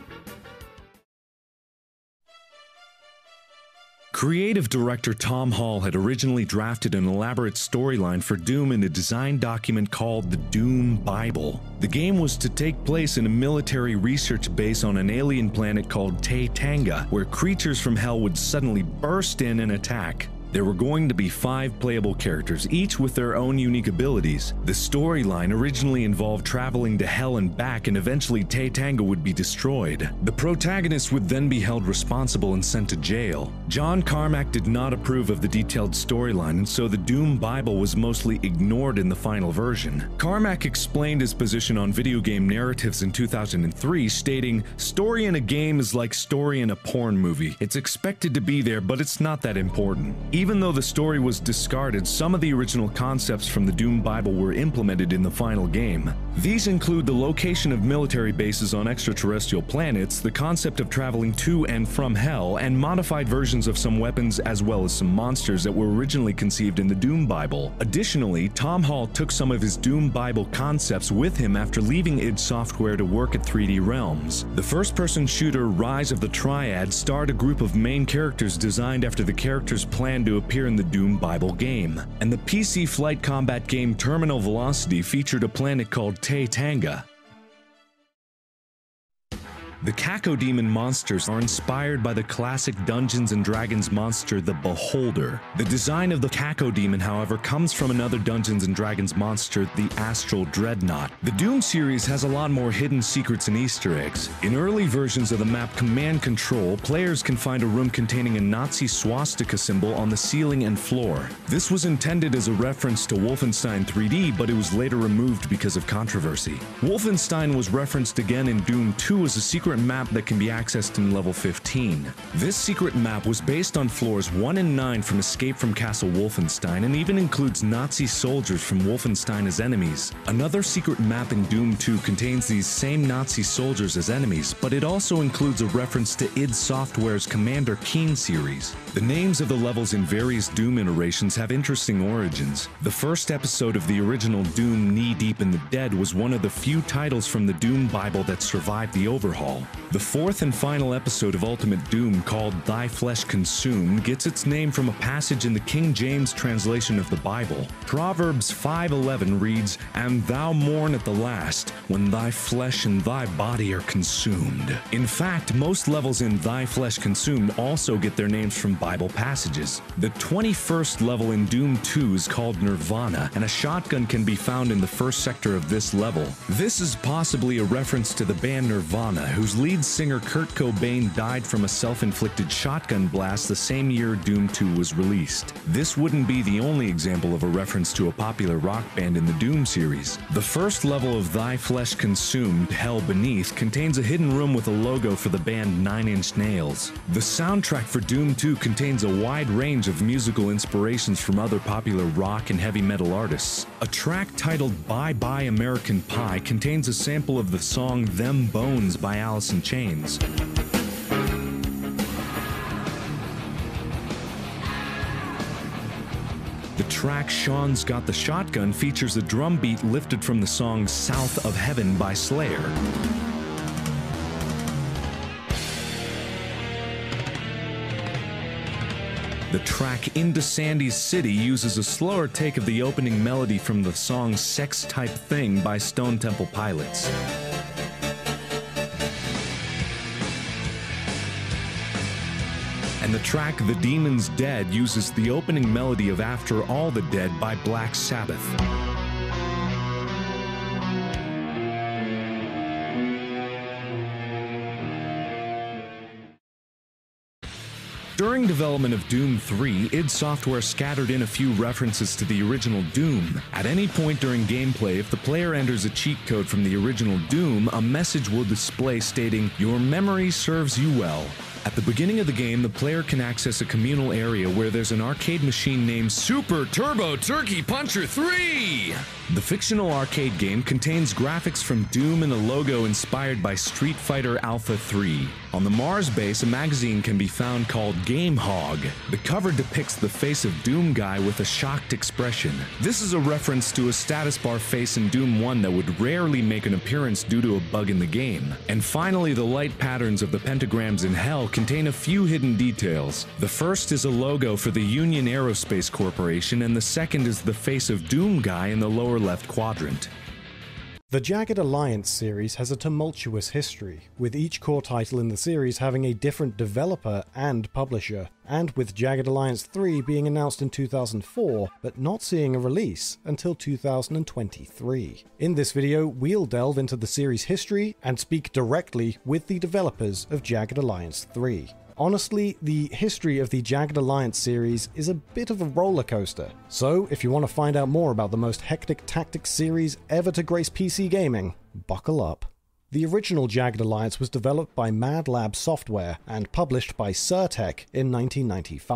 Creative director Tom Hall had originally drafted an elaborate storyline for Doom in a design document called the Doom Bible. The game was to take place in a military research base on an alien planet called Tangga, where creatures from hell would suddenly burst in and attack. There were going to be five playable characters, each with their own unique abilities. The storyline originally involved traveling to Hell and back, and eventually Tangga would be destroyed. The protagonist would then be held responsible and sent to jail. John Carmack did not approve of the detailed storyline, and so the Doom Bible was mostly ignored in the final version. Carmack explained his position on video game narratives in two thousand three, stating, "Story in a game is like story in a porn movie. It's expected to be there, but it's not that important. Even Even though the story was discarded, some of the original concepts from the Doom Bible were implemented in the final game. These include the location of military bases on extraterrestrial planets, the concept of traveling to and from Hell, and modified versions of some weapons as well as some monsters that were originally conceived in the Doom Bible. Additionally, Tom Hall took some of his Doom Bible concepts with him after leaving id Software to work at three D Realms. The first-person shooter Rise of the Triad starred a group of main characters designed after the characters planned to appear in the Doom Bible game. And the P C flight combat game Terminal Velocity featured a planet called Taitanga. The Cacodemon monsters are inspired by the classic Dungeons and Dragons monster, the Beholder. The design of the Cacodemon, however, comes from another Dungeons and Dragons monster, the Astral Dreadnought. The Doom series has a lot more hidden secrets and Easter eggs. In early versions of the map Command Control, players can find a room containing a Nazi swastika symbol on the ceiling and floor. This was intended as a reference to Wolfenstein three D, but it was later removed because of controversy. Wolfenstein was referenced again in Doom two as a secret map that can be accessed in level fifteen. This secret map was based on floors one and nine from Escape from Castle Wolfenstein and even includes Nazi soldiers from Wolfenstein as enemies. Another secret map in Doom two contains these same Nazi soldiers as enemies, but it also includes a reference to id Software's Commander Keen series. The names of the levels in various Doom iterations have interesting origins. The first episode of the original Doom, Knee Deep in the Dead, was one of the few titles from the Doom Bible that survived the overhaul. The fourth and final episode of Ultimate Doom, called Thy Flesh Consumed, gets its name from a passage in the King James translation of the Bible. Proverbs five eleven reads, "And thou mourn at the last, when thy flesh and thy body are consumed." In fact, most levels in Thy Flesh Consumed also get their names from Bible passages. The twenty-first level in Doom two is called Nirvana, and a shotgun can be found in the first sector of this level. This is possibly a reference to the band Nirvana, whose lead singer Kurt Cobain died from a self-inflicted shotgun blast the same year Doom two was released. This wouldn't be the only example of a reference to a popular rock band in the Doom series. The first level of Thy Flesh Consumed, Hell Beneath, contains a hidden room with a logo for the band Nine Inch Nails. The soundtrack for Doom two contains a wide range of musical inspirations from other popular rock and heavy metal artists. A track titled Bye Bye American Pie contains a sample of the song Them Bones by Alice in Chains. The track Sean's Got the Shotgun features a drum beat lifted from the song South of Heaven by Slayer. The track Into Sandy's City uses a slower take of the opening melody from the song Sex Type Thing by Stone Temple Pilots. And the track The Demon's Dead uses the opening melody of After All the Dead by Black Sabbath. During development of Doom three, id Software scattered in a few references to the original Doom. At any point during gameplay, if the player enters a cheat code from the original Doom, a message will display stating, "Your memory serves you well." At the beginning of the game, the player can access a communal area where there's an arcade machine named Super Turbo Turkey Puncher three! The fictional arcade game contains graphics from Doom and a logo inspired by Street Fighter Alpha three. On the Mars base, a magazine can be found called Game Hog. The cover depicts the face of Doom Guy with a shocked expression. This is a reference to a status bar face in Doom one that would rarely make an appearance due to a bug in the game. And finally, the light patterns of the pentagrams in Hell contain a few hidden details. The first is a logo for the Union Aerospace Corporation, and the second is the face of Doom Guy in the lower left quadrant. The Jagged Alliance series has a tumultuous history, with each core title in the series having a different developer and publisher, and with Jagged Alliance three being announced in two thousand four, but not seeing a release until two thousand twenty-three. In this video, we'll delve into the series' history and speak directly with the developers of Jagged Alliance three. Honestly, the history of the Jagged Alliance series is a bit of a roller coaster. So, if you want to find out more about the most hectic tactics series ever to grace P C gaming, buckle up. The original Jagged Alliance was developed by Mad Lab Software and published by Surtech in nineteen ninety-five.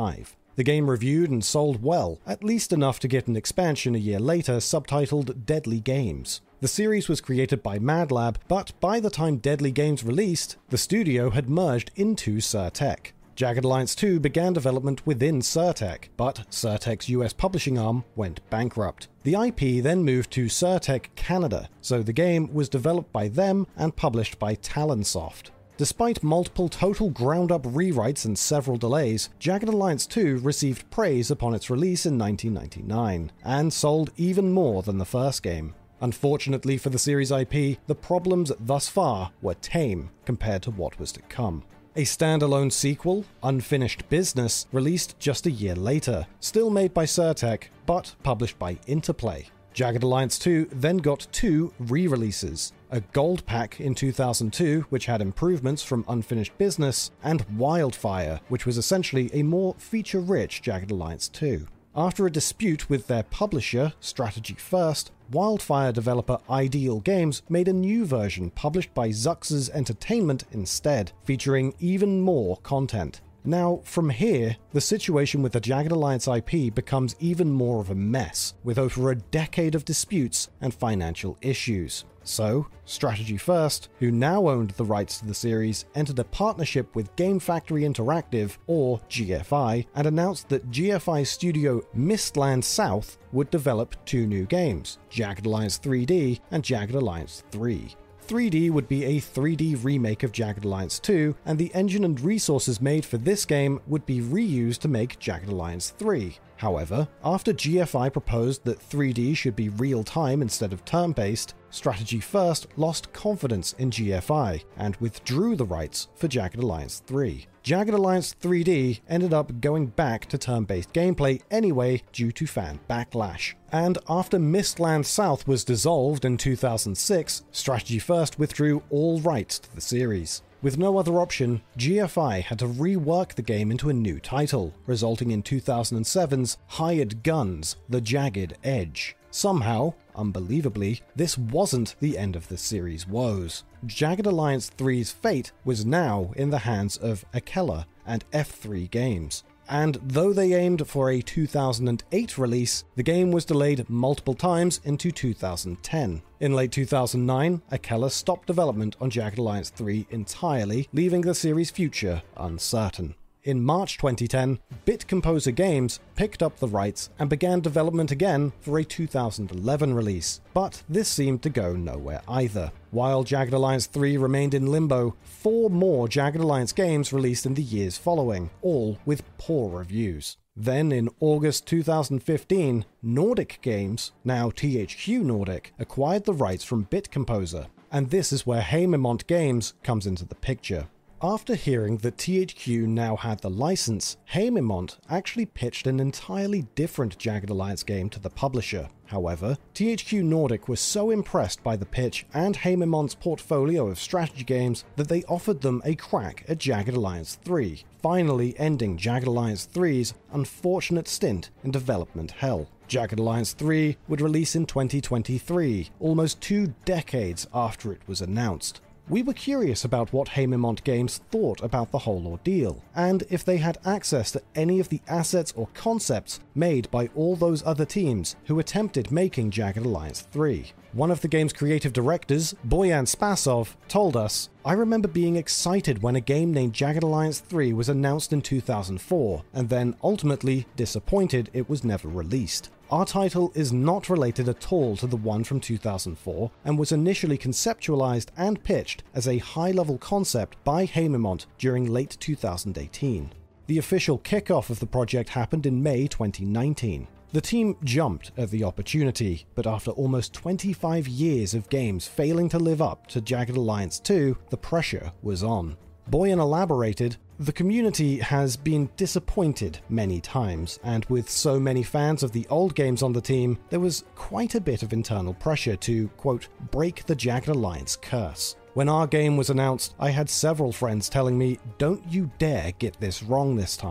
The game reviewed and sold well, at least enough to get an expansion a year later subtitled Deadly Games. The series was created by Mad Lab, but by the time Deadly Games released, the studio had merged into Sir-Tech. Jagged Alliance two began development within Sir-Tech, but Sir-Tech's U S publishing arm went bankrupt. The I P then moved to Sir-Tech Canada, so the game was developed by them and published by Talonsoft. Despite multiple total ground-up rewrites and several delays, Jagged Alliance two received praise upon its release in nineteen ninety-nine, and sold even more than the first game. Unfortunately for the series I P, the problems thus far were tame compared to what was to come. A standalone sequel, Unfinished Business, released just a year later, still made by Sir-Tech, but published by Interplay. Jagged Alliance two then got two re-releases, a Gold Pack in two thousand two, which had improvements from Unfinished Business, and Wildfire, which was essentially a more feature-rich Jagged Alliance two. After a dispute with their publisher, Strategy First, Wildfire developer Ideal Games made a new version published by Zux's Entertainment instead, featuring even more content. Now, from here, the situation with the Jagged Alliance I P becomes even more of a mess, with over a decade of disputes and financial issues. So, Strategy First, who now owned the rights to the series, entered a partnership with Game Factory Interactive, or G F I, and announced that G F I studio Mistland South would develop two new games, Jagged Alliance three D and Jagged Alliance three. three D would be a three D remake of Jagged Alliance two, and the engine and resources made for this game would be reused to make Jagged Alliance three. However, after G F I proposed that three D should be real-time instead of turn-based, Strategy First lost confidence in G F I and withdrew the rights for Jagged Alliance three. Jagged Alliance three D ended up going back to turn-based gameplay anyway due to fan backlash. And after Mistland South was dissolved in two thousand six, Strategy First withdrew all rights to the series. With no other option, G F I had to rework the game into a new title, resulting in two thousand seven's Hired Guns: The Jagged Edge. Somehow, unbelievably, this wasn't the end of the series' woes. Jagged Alliance three's fate was now in the hands of Akella and F three Games. And though they aimed for a two thousand eight release, the game was delayed multiple times into two thousand ten. In late two thousand nine, Akella stopped development on Jagged Alliance three entirely, leaving the series' future uncertain. In March twenty ten, Bit Composer Games picked up the rights and began development again for a two thousand eleven release, but this seemed to go nowhere either. While Jagged Alliance three remained in limbo, four more Jagged Alliance games released in the years following, all with poor reviews. Then in August two thousand fifteen, Nordic Games, now T H Q Nordic, acquired the rights from Bit Composer, and this is where Haemimont Games comes into the picture. After hearing that T H Q now had the license, Haemimont actually pitched an entirely different Jagged Alliance game to the publisher. However, T H Q Nordic was so impressed by the pitch and Haemimont's portfolio of strategy games that they offered them a crack at Jagged Alliance three, finally ending Jagged Alliance three's unfortunate stint in development hell. Jagged Alliance three would release in twenty twenty-three, almost two decades after it was announced. We were curious about what Haemimont Games thought about the whole ordeal, and if they had access to any of the assets or concepts made by all those other teams who attempted making Jagged Alliance three. One of the game's creative directors, Boyan Spasov, told us, "I remember being excited when a game named Jagged Alliance three was announced in two thousand four, and then ultimately disappointed it was never released. Our title is not related at all to the one from two thousand four and was initially conceptualized and pitched as a high-level concept by Haemimont during late two thousand eighteen. The official kickoff of the project happened in May twenty nineteen. The team jumped at the opportunity, but after almost twenty-five years of games failing to live up to Jagged Alliance two, the pressure was on. Boyan elaborated, "The community has been disappointed many times, and with so many fans of the old games on the team, there was quite a bit of internal pressure to, quote, break the Jagged Alliance curse. When our game was announced, I had several friends telling me, don't you dare get this wrong this time.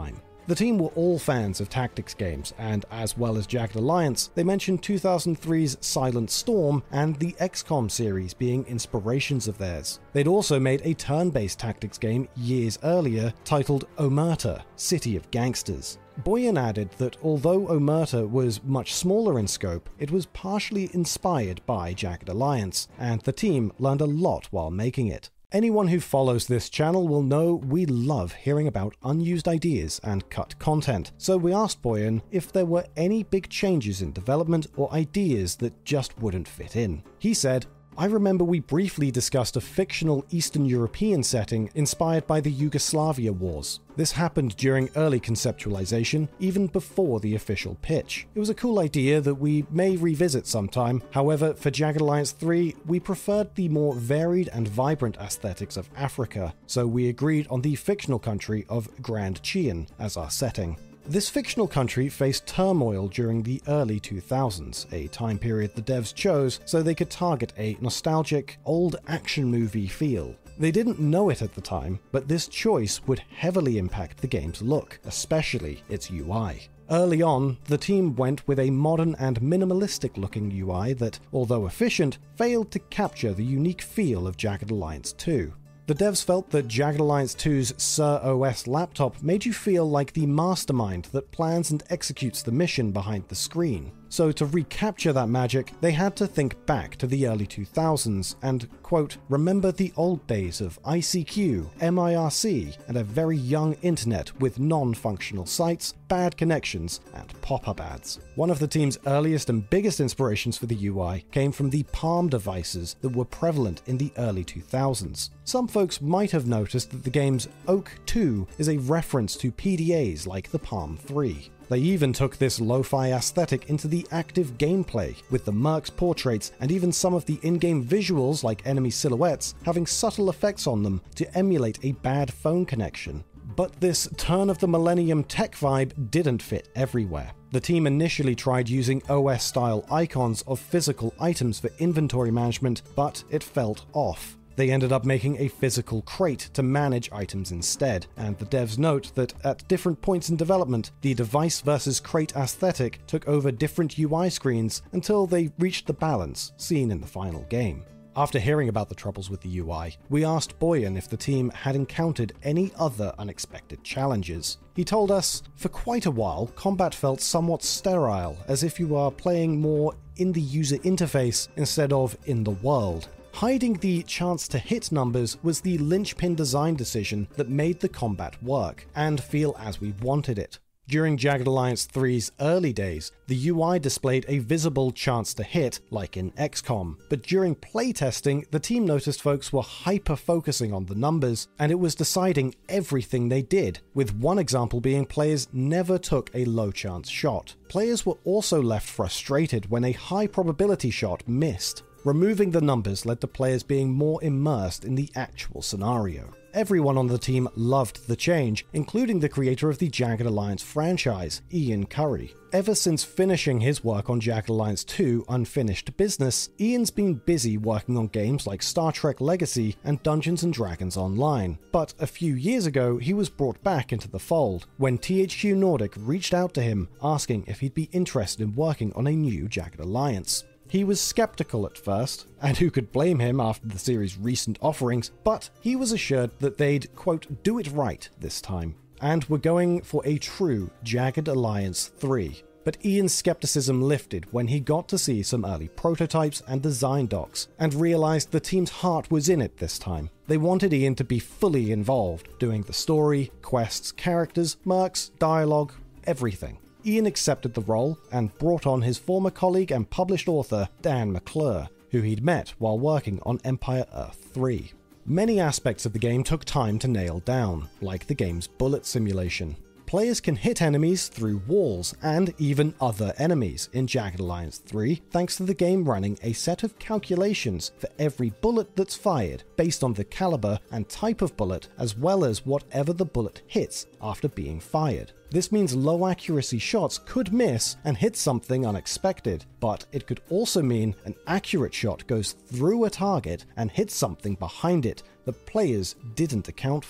The team were all fans of tactics games, and as well as Jagged Alliance, they mentioned two thousand three's Silent Storm and the X COM series being inspirations of theirs. They'd also made a turn-based tactics game years earlier titled Omerta, City of Gangsters. Boyan added that although Omerta was much smaller in scope, it was partially inspired by Jagged Alliance, and the team learned a lot while making it. Anyone who follows this channel will know we love hearing about unused ideas and cut content, so we asked Boyan if there were any big changes in development or ideas that just wouldn't fit in. He said, "I remember we briefly discussed a fictional Eastern European setting inspired by the Yugoslavia wars. This happened during early conceptualization, even before the official pitch. It was a cool idea that we may revisit sometime. However, for Jagged Alliance three, we preferred the more varied and vibrant aesthetics of Africa, so we agreed on the fictional country of Grand Chien as our setting." This fictional country faced turmoil during the early two thousands, a time period the devs chose so they could target a nostalgic, old action movie feel. They didn't know it at the time, but this choice would heavily impact the game's look, especially its U I. Early on, the team went with a modern and minimalistic looking U I that, although efficient, failed to capture the unique feel of Jagged Alliance two. The devs felt that Jagged Alliance two's Sur O S laptop made you feel like the mastermind that plans and executes the mission behind the screen. So to recapture that magic, they had to think back to the early two thousands and, quote, remember the old days of I C Q, M I R C, and a very young internet with non-functional sites, bad connections, and pop-up ads. One of the team's earliest and biggest inspirations for the U I came from the Palm devices that were prevalent in the early two thousands. Some folks might have noticed that the game's Oak two is a reference to P D As like the Palm three. They even took this lo-fi aesthetic into the active gameplay, with the mercs' portraits and even some of the in-game visuals like enemy silhouettes having subtle effects on them to emulate a bad phone connection. But this turn of the millennium tech vibe didn't fit everywhere. The team initially tried using O S-style icons of physical items for inventory management, but it felt off. They ended up making a physical crate to manage items instead, and the devs note that at different points in development, the device versus crate aesthetic took over different U I screens until they reached the balance seen in the final game. After hearing about the troubles with the U I, we asked Boyan if the team had encountered any other unexpected challenges. He told us, for quite a while, combat felt somewhat sterile, as if you are playing more in the user interface instead of in the world. Hiding the chance to hit numbers was the linchpin design decision that made the combat work and feel as we wanted it. During Jagged Alliance three's early days, the U I displayed a visible chance to hit, like in X COM, but during playtesting, the team noticed folks were hyper-focusing on the numbers, and it was deciding everything they did, with one example being players never took a low-chance shot. Players were also left frustrated when a high-probability shot missed. Removing the numbers led to players being more immersed in the actual scenario. Everyone on the team loved the change, including the creator of the Jagged Alliance franchise, Ian Curry. Ever since finishing his work on Jagged Alliance two Unfinished Business, Ian's been busy working on games like Star Trek Legacy and Dungeons and Dragons Online. But a few years ago, he was brought back into the fold when T H Q Nordic reached out to him asking if he'd be interested in working on a new Jagged Alliance. He was skeptical at first, and who could blame him after the series' recent offerings, but he was assured that they'd, quote, do it right this time, and were going for a true Jagged Alliance three. But Ian's skepticism lifted when he got to see some early prototypes and design docs, and realized the team's heart was in it this time. They wanted Ian to be fully involved, doing the story, quests, characters, mercs, dialogue, everything. Ian accepted the role and brought on his former colleague and published author Dan McClure, who he'd met while working on Empire Earth three. Many aspects of the game took time to nail down, like the game's bullet simulation. Players can hit enemies through walls and even other enemies in Jagged Alliance three, thanks to the game running a set of calculations for every bullet that's fired based on the caliber and type of bullet, as well as whatever the bullet hits after being fired. This means low accuracy shots could miss and hit something unexpected, but it could also mean an accurate shot goes through a target and hits something behind it that players didn't account for.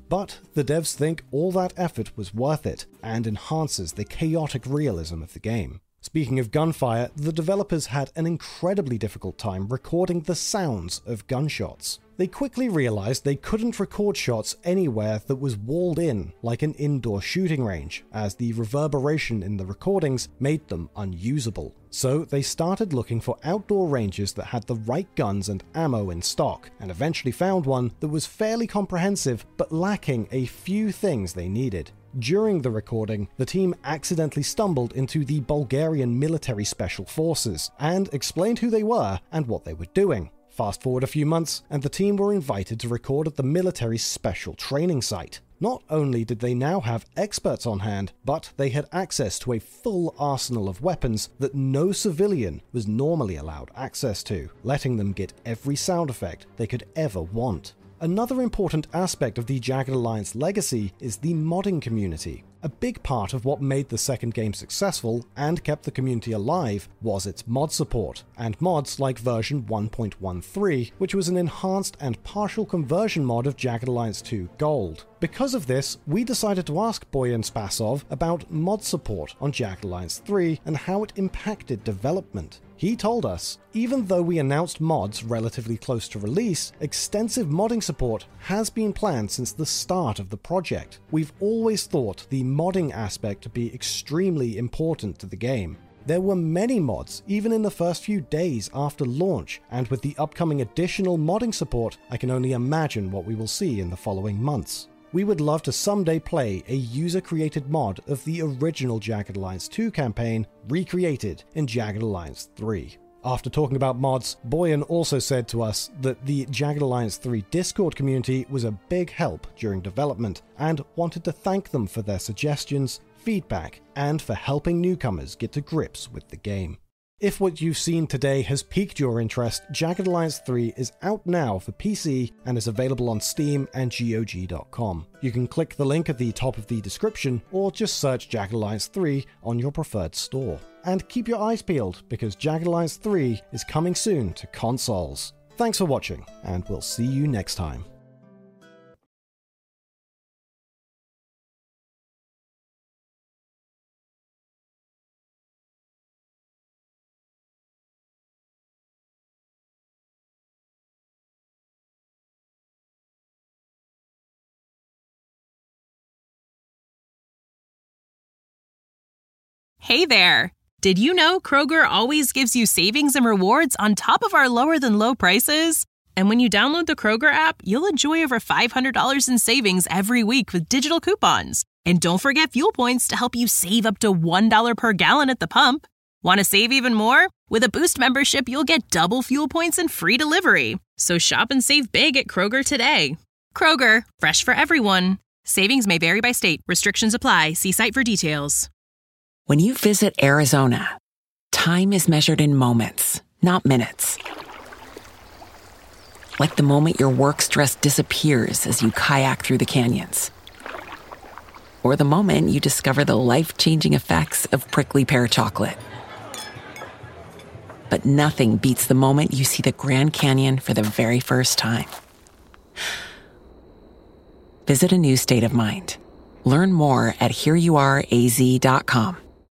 but the devs think all that effort was worth it and enhances the chaotic realism of the game. Speaking of gunfire, the developers had an incredibly difficult time recording the sounds of gunshots. They quickly realized they couldn't record shots anywhere that was walled in, like an indoor shooting range, as the reverberation in the recordings made them unusable. So they started looking for outdoor ranges that had the right guns and ammo in stock, and eventually found one that was fairly comprehensive but lacking a few things they needed. During the recording, the team accidentally stumbled into the Bulgarian Military Special Forces and explained who they were and what they were doing. Fast forward a few months, and the team were invited to record at the military's special training site. Not only did they now have experts on hand, but they had access to a full arsenal of weapons that no civilian was normally allowed access to, letting them get every sound effect they could ever want. Another important aspect of the Jagged Alliance legacy is the modding community. A big part of what made the second game successful and kept the community alive was its mod support, and mods like version one point thirteen, which was an enhanced and partial conversion mod of Jagged Alliance two Gold. Because of this, we decided to ask Boyan Spasov about mod support on Jagged Alliance three and how it impacted development. He told us, even though we announced mods relatively close to release, extensive modding support has been planned since the start of the project. We've always thought the modding aspect to be extremely important to the game. There were many mods, even in the first few days after launch, and with the upcoming additional modding support, I can only imagine what we will see in the following months. We would love to someday play a user-created mod of the original Jagged Alliance two campaign recreated in Jagged Alliance three. After talking about mods, Boyan also said to us that the Jagged Alliance three Discord community was a big help during development and wanted to thank them for their suggestions, feedback, and for helping newcomers get to grips with the game. If what you've seen today has piqued your interest, Jagged Alliance three is out now for P C and is available on Steam and G O G dot com. You can click the link at the top of the description or just search Jagged Alliance three on your preferred store. And keep your eyes peeled because Jagged Alliance three is coming soon to consoles. Thanks for watching, and we'll see you next time. Hey there! Did you know Kroger always gives you savings and rewards on top of our lower-than-low prices? And when you download the Kroger app, you'll enjoy over five hundred dollars in savings every week with digital coupons. And don't forget fuel points to help you save up to one dollar per gallon at the pump. Want to save even more? With a Boost membership, you'll get double fuel points and free delivery. So shop and save big at Kroger today. Kroger, fresh for everyone. Savings may vary by state. Restrictions apply. See site for details. When you visit Arizona, time is measured in moments, not minutes. Like the moment your work stress disappears as you kayak through the canyons. Or the moment you discover the life-changing effects of prickly pear chocolate. But nothing beats the moment you see the Grand Canyon for the very first time. Visit a new state of mind. Learn more at here you are A Z dot com.